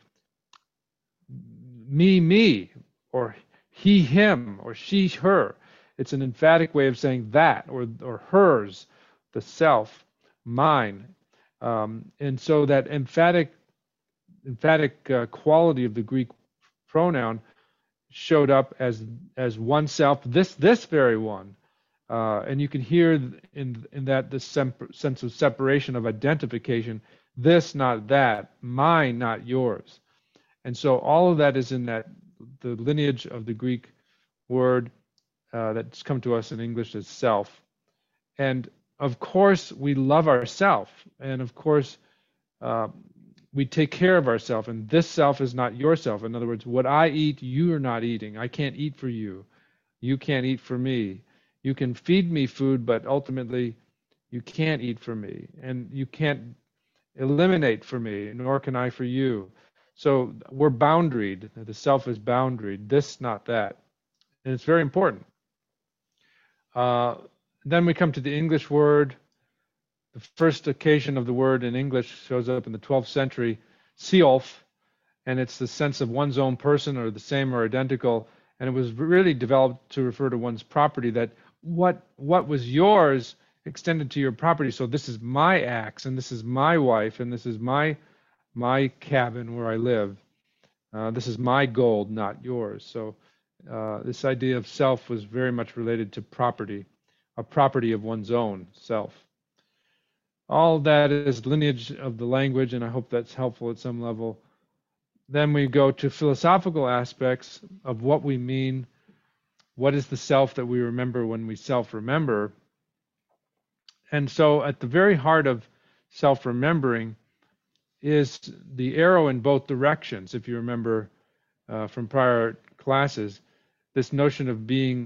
me, or he, him, or she, her. It's an emphatic way of saying that, or hers, the self, mine. And so that emphatic quality of the Greek pronoun showed up as oneself, this very one. And you can hear in that this sense of separation, of identification, this, not that, mine, not yours. And so all of that is in the lineage of the Greek word that's come to us in English as self. And of course, we love ourself, and of course, we take care of ourselves, and this self is not yourself. In other words, what I eat, you are not eating. I can't eat for you. You can't eat for me. You can feed me food, but ultimately, you can't eat for me, and you can't eliminate for me, nor can I for you. So we're boundaried. The self is boundaried. This, not that. And it's very important. Then we come to the English word. The first occasion of the word in English shows up in the 12th century, seolf, and it's the sense of one's own person, or the same or identical. And it was really developed to refer to one's property, that what was yours extended to your property. So this is my axe, and this is my wife, and this is my cabin where I live. This is my gold, not yours. So this idea of self was very much related to property, a property of one's own self. All that is lineage of the language, and I hope that's helpful at some level. Then we go to philosophical aspects of what we mean. What is the self that we remember when we self-remember? And so at the very heart of self-remembering is the arrow in both directions. If you remember from prior classes, this notion of being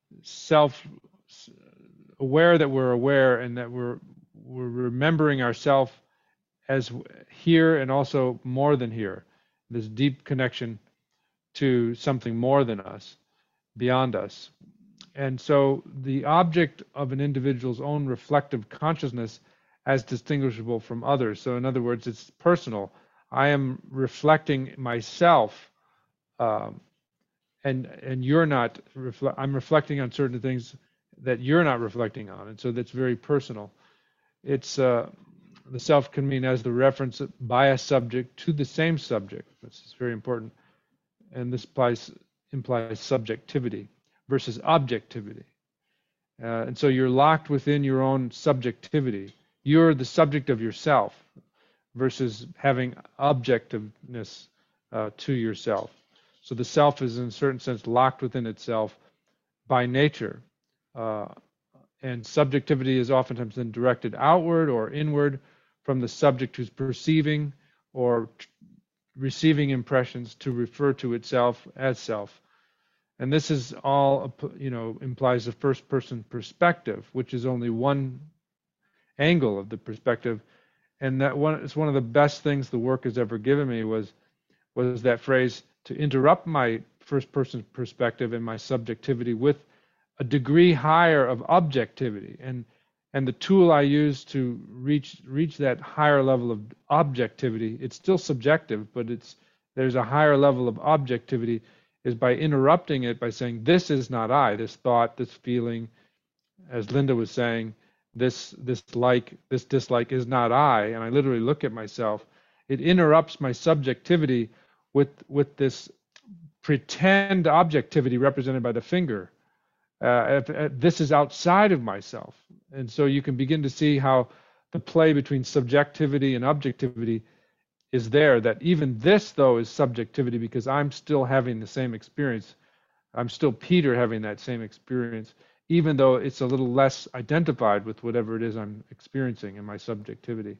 self-aware, that we're aware, and that we're remembering ourselves as here and also more than here. This deep connection to something more than us, beyond us. And so the object of an individual's own reflective consciousness as distinguishable from others. So in other words, it's personal. I am reflecting myself, and you're not. I'm reflecting on certain things that you're not reflecting on, and so that's very personal. It's the self can mean as the reference by a subject to the same subject. This is very important, and this implies subjectivity. versus objectivity. And so you're locked within your own subjectivity. You're the subject of yourself versus having objectiveness to yourself. So the self is in a certain sense locked within itself by nature. And subjectivity is oftentimes then directed outward or inward from the subject who's perceiving or receiving impressions to refer to itself as self. And this is all, implies a first person perspective, which is only one angle of the perspective. And that it's one of the best things the work has ever given me was that phrase, to interrupt my first person perspective and my subjectivity with a degree higher of objectivity. And the tool I use to reach that higher level of objectivity, it's still subjective, but there's a higher level of objectivity, is by interrupting it by saying, this is not I, this thought, this feeling, as Linda was saying, this dislike is not I, and I literally look at myself. It interrupts my subjectivity with this pretend objectivity represented by the finger. This is outside of myself. And so you can begin to see how the play between subjectivity and objectivity is there, that even this, though, is subjectivity because I'm still having the same experience. I'm still Peter having that same experience, even though it's a little less identified with whatever it is I'm experiencing in my subjectivity.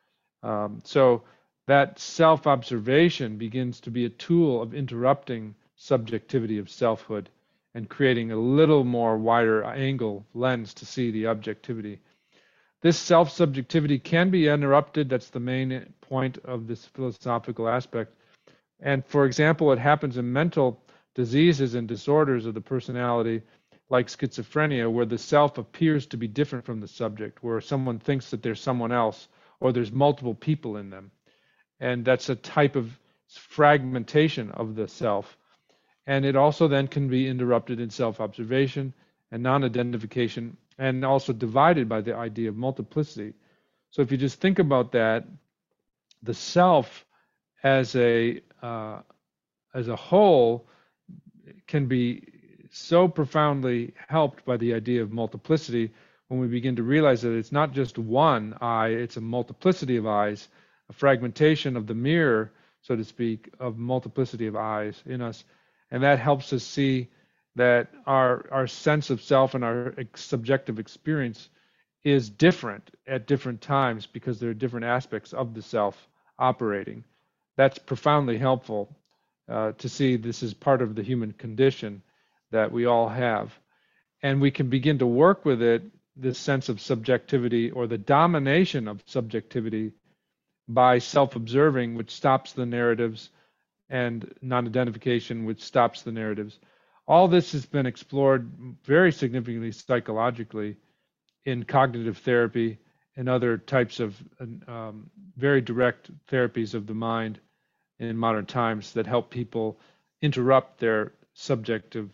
So that self-observation begins to be a tool of interrupting subjectivity of selfhood and creating a little more wider angle lens to see the objectivity. This self-subjectivity can be interrupted. That's the main point of this philosophical aspect. And for example, it happens in mental diseases and disorders of the personality, like schizophrenia, where the self appears to be different from the subject, where someone thinks that there's someone else or there's multiple people in them. And that's a type of fragmentation of the self. And it also then can be interrupted in self-observation and non-identification, and also divided by the idea of multiplicity. So if you just think about that, the self as a whole can be so profoundly helped by the idea of multiplicity when we begin to realize that it's not just one I, it's a multiplicity of I's, a fragmentation of the mirror, so to speak, of multiplicity of I's in us. And that helps us see that our sense of self and our subjective experience is different at different times because there are different aspects of the self operating. That's profoundly helpful to see this is part of the human condition that we all have. And we can begin to work with it, this sense of subjectivity or the domination of subjectivity, by self-observing, which stops the narratives, and non-identification, which stops the narratives. All this has been explored very significantly psychologically in cognitive therapy and other types of very direct therapies of the mind in modern times that help people interrupt their subjective,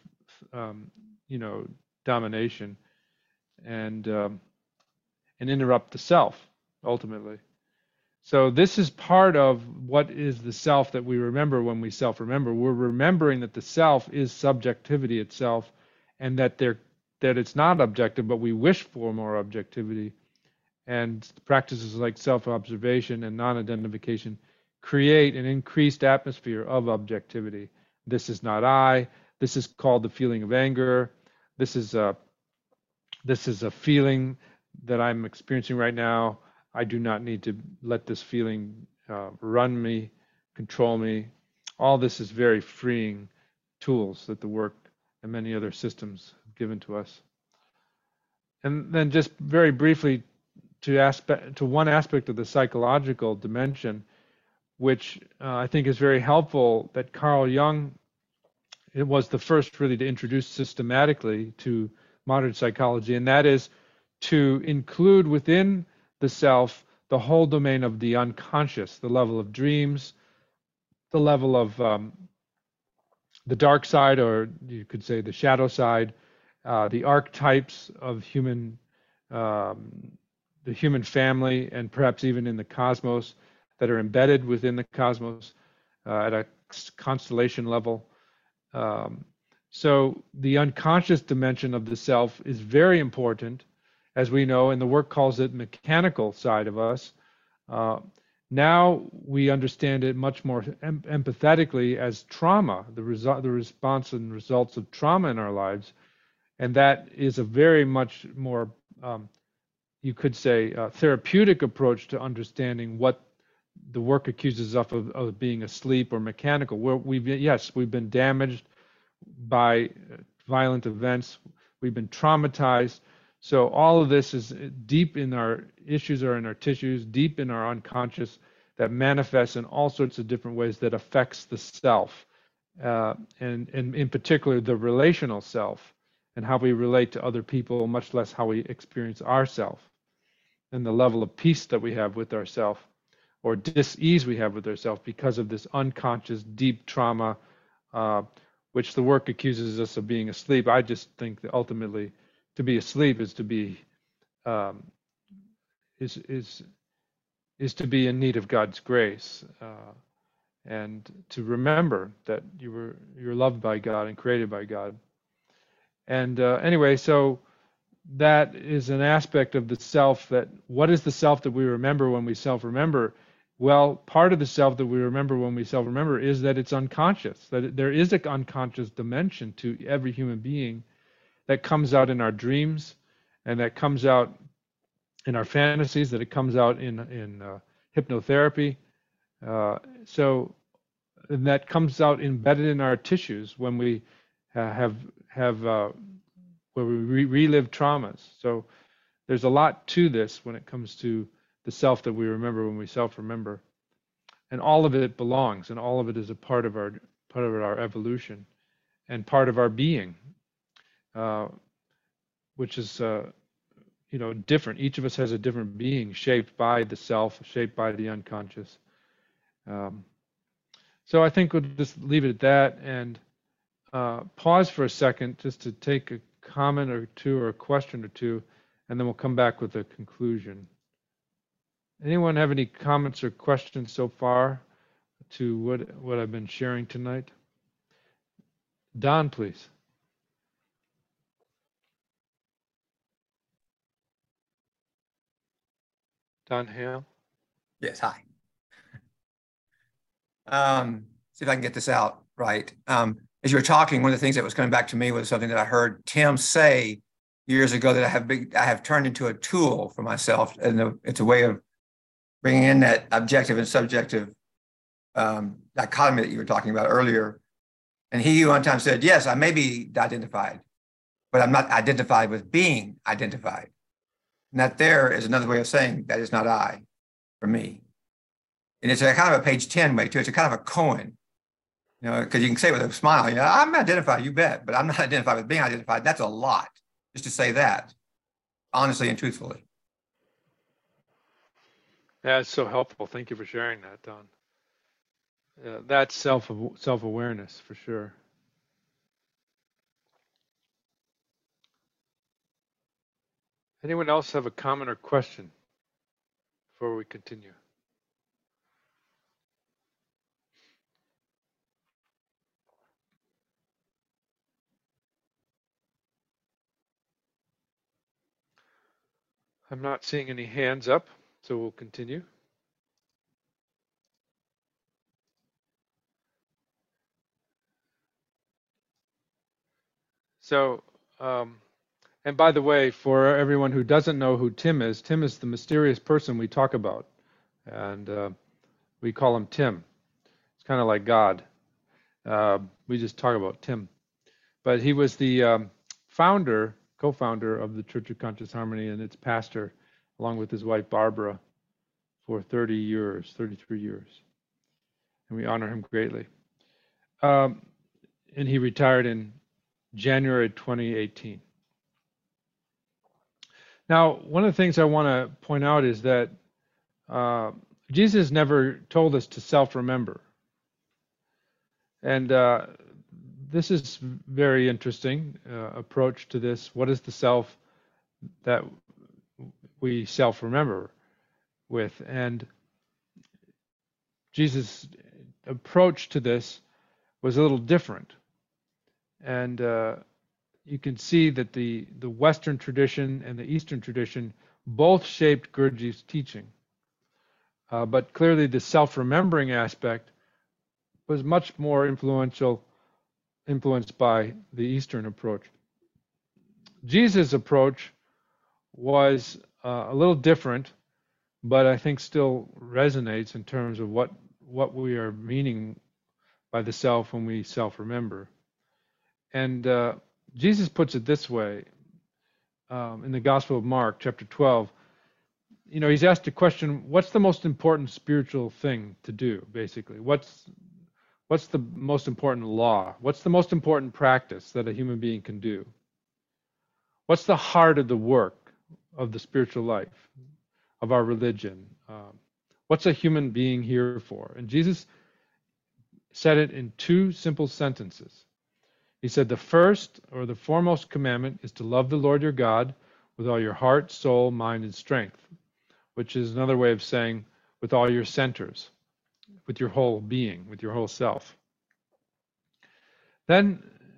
domination and interrupt the self ultimately. So this is part of what is the self that we remember when we self-remember. We're remembering that the self is subjectivity itself, and that it's not objective, but we wish for more objectivity. And practices like self-observation and non-identification create an increased atmosphere of objectivity. This is not I. This is called the feeling of anger. This is a feeling that I'm experiencing right now. I do not need to let this feeling run me, control me. All this is very freeing tools that the work and many other systems have given to us. And then just very briefly to one aspect of the psychological dimension, which I think is very helpful, that Carl Jung, it was the first really to introduce systematically to modern psychology, and that is to include within the self, the whole domain of the unconscious, the level of dreams, the level of the dark side, or you could say the shadow side, the archetypes of human, the human family, and perhaps even in the cosmos that are embedded within the cosmos at a constellation level. So the unconscious dimension of the self is very important, as we know, and the work calls it mechanical side of us. Now we understand it much more empathetically as trauma, the response and results of trauma in our lives. And that is a very much more, you could say, therapeutic approach to understanding what the work accuses us of being asleep or mechanical. We've been damaged by violent events. We've been traumatized. So all of this is deep in our issues, are in our tissues, deep in our unconscious, that manifests in all sorts of different ways that affects the self, and in particular the relational self, and how we relate to other people, much less how we experience ourself, and the level of peace that we have with ourself, or dis-ease we have with ourselves because of this unconscious deep trauma, which the work accuses us of being asleep. I just think that ultimately to be asleep is to be is to be in need of God's grace, and to remember that you're loved by God and created by God. And anyway, so that is an aspect of the self. That what is the self that we remember when we self-remember? Well, part of the self that we remember when we self-remember is that it's unconscious, that there is an unconscious dimension to every human being that comes out in our dreams, and that comes out in our fantasies, that it comes out in hypnotherapy. So and that comes out embedded in our tissues when we have where we relive traumas. So there's a lot to this when it comes to the self that we remember when we self-remember, and all of it belongs, and all of it is a part of our evolution, and part of our being, which is different. Each of us has a different being, shaped by the self, shaped by the unconscious. So I think we'll just leave it at that, and pause for a second just to take a comment or two or a question or two, and then we'll come back with a conclusion. Anyone have any comments or questions so far to what I've been sharing tonight? Don, please. Don Hale. Yes, hi. See if I can get this out right. As you were talking, one of the things that was coming back to me was something that I heard Tim say years ago, that I have turned into a tool for myself, and it's a way of bringing in that objective and subjective dichotomy that you were talking about earlier. And he one time said, yes, I may be identified, but I'm not identified with being identified. And that there is another way of saying that is not I for me. And it's a kind of a page 10 way too. It's a kind of a koan, because you can say with a smile, I'm identified, you bet, but I'm not identified with being identified. That's a lot, just to say that honestly and truthfully. Yeah, it's so helpful. Thank you for sharing that, Don. That's self-awareness for sure. Anyone else have a comment or question before we continue? I'm not seeing any hands up, so we'll continue. So, and by the way, for everyone who doesn't know who Tim is the mysterious person we talk about, and we call him Tim. It's kind of like God. We just talk about Tim. But he was the co-founder of the Church of Conscious Harmony, and its pastor, along with his wife Barbara, for 33 years. And we honor him greatly. And he retired in January 2018. Now, one of the things I want to point out is that Jesus never told us to self-remember. And this is very interesting approach to this. What is the self that we self-remember with? And Jesus' approach to this was a little different. And you can see that the Western tradition and the Eastern tradition both shaped Gurdjieff's teaching. But clearly the self-remembering aspect was much more influenced by the Eastern approach. Jesus' approach was a little different, but I think still resonates in terms of what we are meaning by the self when we self-remember. And Jesus puts it this way in the Gospel of Mark, chapter 12. You know, he's asked a question, what's the most important spiritual thing to do, basically? What's the most important law? What's the most important practice that a human being can do? What's the heart of the work of the spiritual life, of our religion? What's a human being here for? And Jesus said it in two simple sentences. He said, the first or the foremost commandment is to love the Lord your God with all your heart, soul, mind, and strength, which is another way of saying with all your centers, with your whole being, with your whole self. Then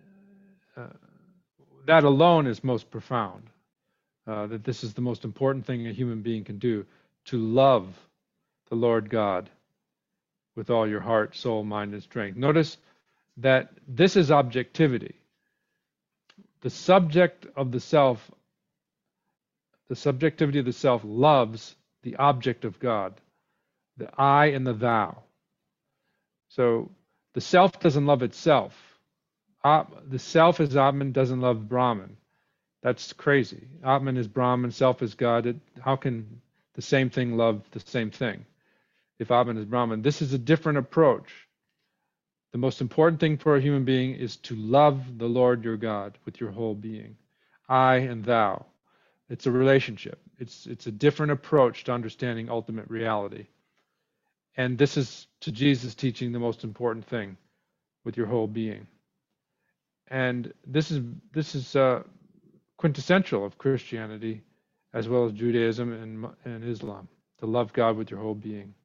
that alone is most profound, that this is the most important thing a human being can do, to love the Lord God with all your heart, soul, mind, and strength. Notice that this is objectivity. The subject of the self, the subjectivity of the self loves the object of God, the I and the thou. So the self doesn't love itself. The self as Atman doesn't love Brahman. That's crazy. Atman is Brahman, self is God. How can the same thing love the same thing if Atman is Brahman? This is a different approach. The most important thing for a human being is to love the Lord your God with your whole being. I and thou. It's a relationship. It's a different approach to understanding ultimate reality. And this is, to Jesus' teaching, the most important thing, with your whole being. And this is quintessential of Christianity, as well as Judaism and Islam, to love God with your whole being.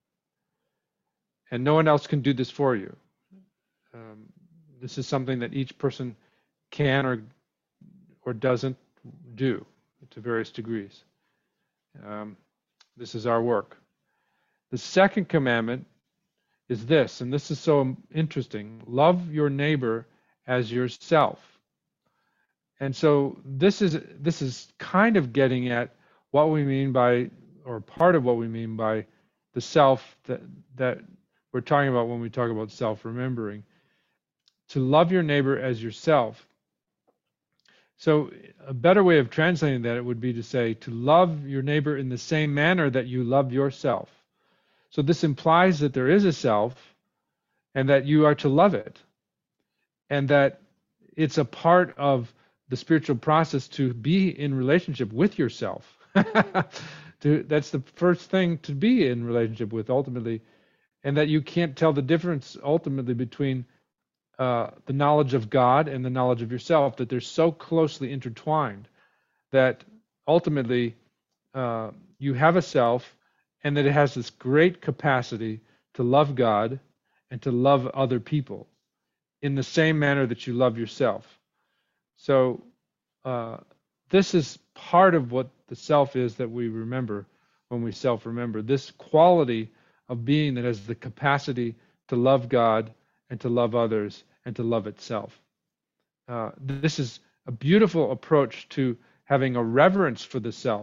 And no one else can do this for you. This is something that each person can or doesn't do to various degrees. This is our work. The second commandment is this, and this is so interesting: love your neighbor as yourself. And so this is kind of getting at what we mean by, or part of what we mean by, the self that we're talking about when we talk about self-remembering. To love your neighbor as yourself. So a better way of translating that, it would be to say to love your neighbor in the same manner that you love yourself. So this implies that there is a self and that you are to love it, and that it's a part of the spiritual process to be in relationship with yourself. That's the first thing to be in relationship with ultimately, and that you can't tell the difference ultimately between the knowledge of God and the knowledge of yourself, that they're so closely intertwined that ultimately you have a self, and that it has this great capacity to love God and to love other people in the same manner that you love yourself. So this is part of what the self is that we remember when we self-remember, this quality of being that has the capacity to love God and to love others and to love itself. This is a beautiful approach to having a reverence for the self,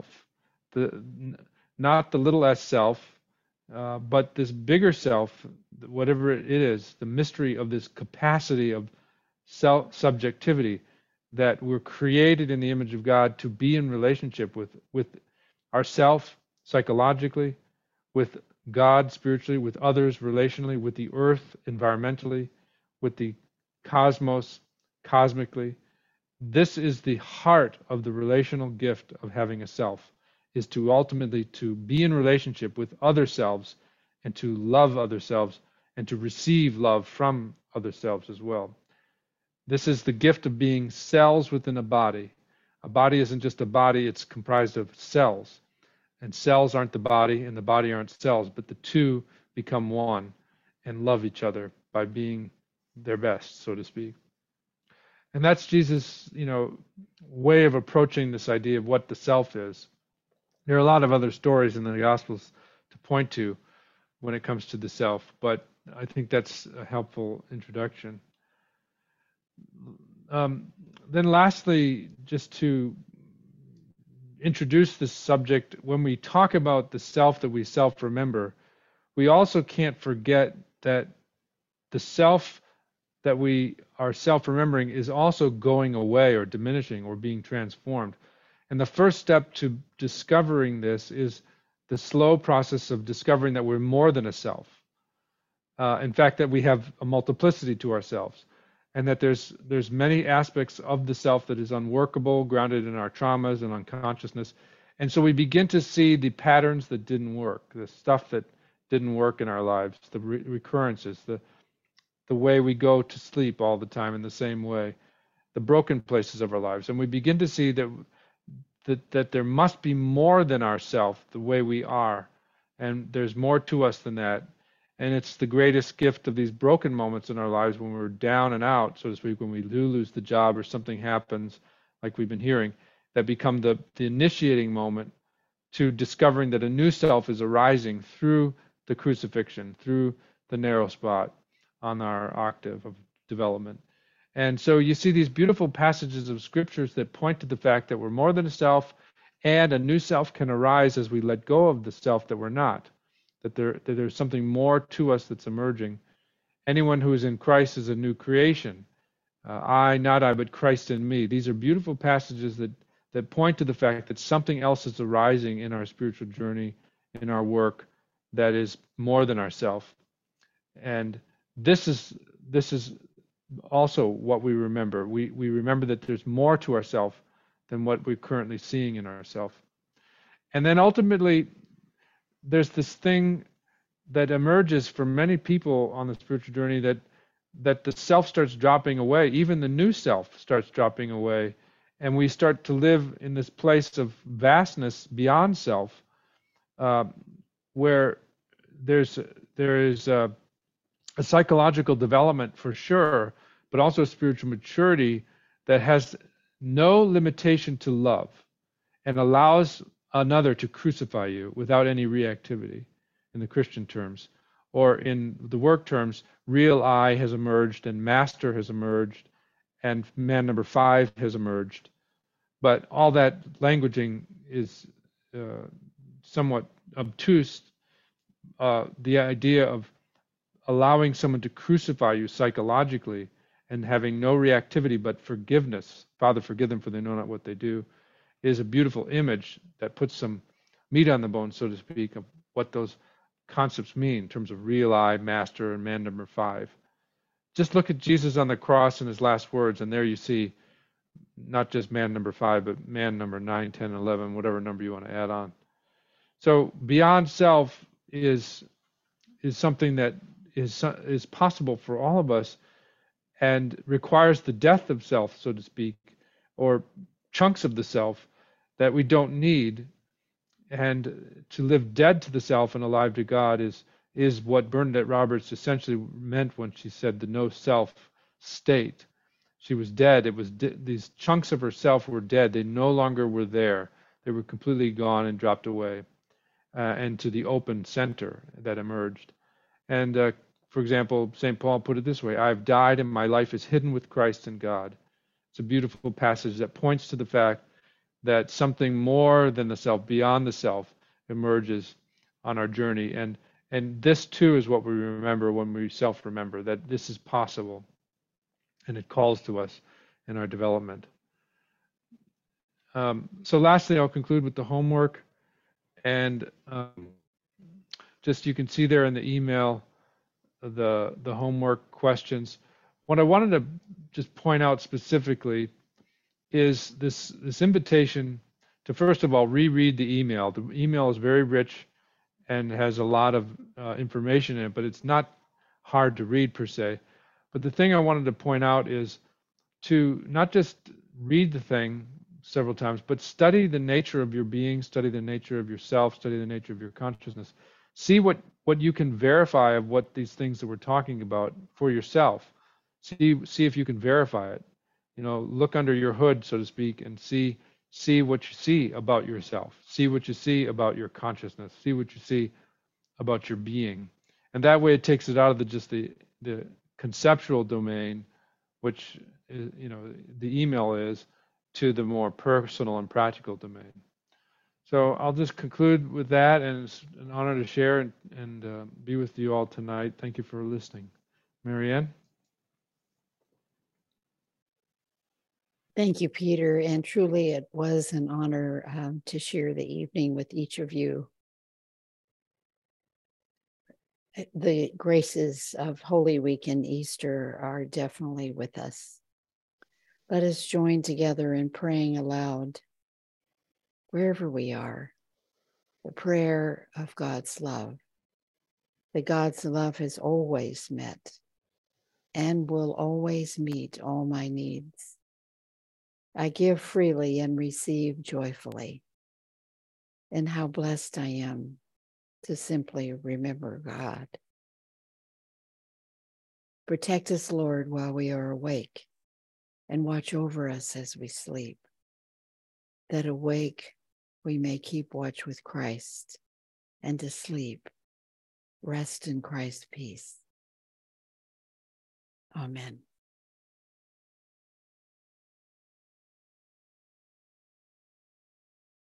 not the little s self, but this bigger self, whatever it is, the mystery of this capacity of subjectivity, that we're created in the image of God to be in relationship with ourself psychologically, with God spiritually, with others relationally, with the earth environmentally, with the cosmos cosmically. This is the heart of the relational gift of having a self, is to ultimately to be in relationship with other selves and to love other selves and to receive love from other selves as well. This is the gift of being cells within a body. A body isn't just a body, it's comprised of cells. And cells aren't the body and the body aren't cells, but the two become one and love each other by being their best, so to speak. And that's Jesus, way of approaching this idea of what the self is. There are a lot of other stories in the Gospels to point to when it comes to the self, but I think that's a helpful introduction. Then lastly, just to introduce this subject, when we talk about the self that we self-remember, we also can't forget that the self that we are self-remembering is also going away or diminishing or being transformed. And the first step to discovering this is the slow process of discovering that we're more than a self. In fact, that we have a multiplicity to ourselves, and that there's many aspects of the self that is unworkable, grounded in our traumas and unconsciousness. And so we begin to see the patterns that didn't work, the stuff that didn't work in our lives, the recurrences, the way we go to sleep all the time in the same way, the broken places of our lives. And we begin to see that there must be more than ourself, the way we are, and there's more to us than that. And it's the greatest gift of these broken moments in our lives when we're down and out, so to speak, when we do lose the job or something happens, like we've been hearing, that become the initiating moment to discovering that a new self is arising through the crucifixion, through the narrow spot on our octave of development. And so you see these beautiful passages of scriptures that point to the fact that we're more than a self, and a new self can arise as we let go of the self that we're not, that there's something more to us that's emerging. Anyone who is in Christ is a new creation. I, not I, but Christ in me. These are beautiful passages that point to the fact that something else is arising in our spiritual journey, in our work, that is more than ourself. And this is also what we remember. We remember that there's more to ourself than what we're currently seeing in ourself. And then ultimately, there's this thing that emerges for many people on the spiritual journey that the self starts dropping away. Even the new self starts dropping away. And we start to live in this place of vastness beyond self, where there is a psychological development for sure, but also a spiritual maturity that has no limitation to love and allows another to crucify you without any reactivity in the Christian terms. Or in the work terms, real I has emerged and master has emerged and man number 5 has emerged. But all that languaging is somewhat obtuse. The idea of allowing someone to crucify you psychologically and having no reactivity but forgiveness, Father, forgive them for they know not what they do, is a beautiful image that puts some meat on the bone, so to speak, of what those concepts mean in terms of real I, master, and man number 5. Just look at Jesus on the cross in his last words, and there you see not just man number 5, but man number 9, 10, 11, whatever number you want to add on. So beyond self is something that is possible for all of us and requires the death of self, so to speak, or chunks of the self that we don't need. And to live dead to the self and alive to God is what Bernadette Roberts essentially meant when she said the no self state. She was dead. It was these chunks of herself were dead. They no longer were there. They were completely gone and dropped away, and to the open center that emerged. And for example, St. Paul put it this way: I have died and my life is hidden with Christ in God. It's a beautiful passage that points to the fact that something more than the self, beyond the self, emerges on our journey. And this too is what we remember when we self-remember, that this is possible. And it calls to us in our development. So lastly, I'll conclude with the homework. And just you can see there in the email the homework questions. What I wanted to just point out specifically is this invitation to, first of all, reread the email. The email is very rich and has a lot of information in it, but it's not hard to read per se. But the thing I wanted to point out is to not just read the thing several times, but study the nature of your being, study the nature of yourself, study the nature of your consciousness. See what you can verify of what these things that we're talking about for yourself. See if you can verify it. look under your hood, so to speak, and see what you see about yourself, see what you see about your consciousness, see what you see about your being. And that way it takes it out of just the conceptual domain, which is, the email is, to the more personal and practical domain. So I'll just conclude with that, and it's an honor to share and be with you all tonight. Thank you for listening. Marianne? Thank you, Peter. And truly, it was an honor to share the evening with each of you. The graces of Holy Week and Easter are definitely with us. Let us join together in praying aloud, wherever we are, the prayer of God's love. That God's love has always met and will always meet all my needs. I give freely and receive joyfully. And how blessed I am to simply remember God. Protect us, Lord, while we are awake, and watch over us as we sleep, that awake we may keep watch with Christ, and asleep rest in Christ's peace. Amen.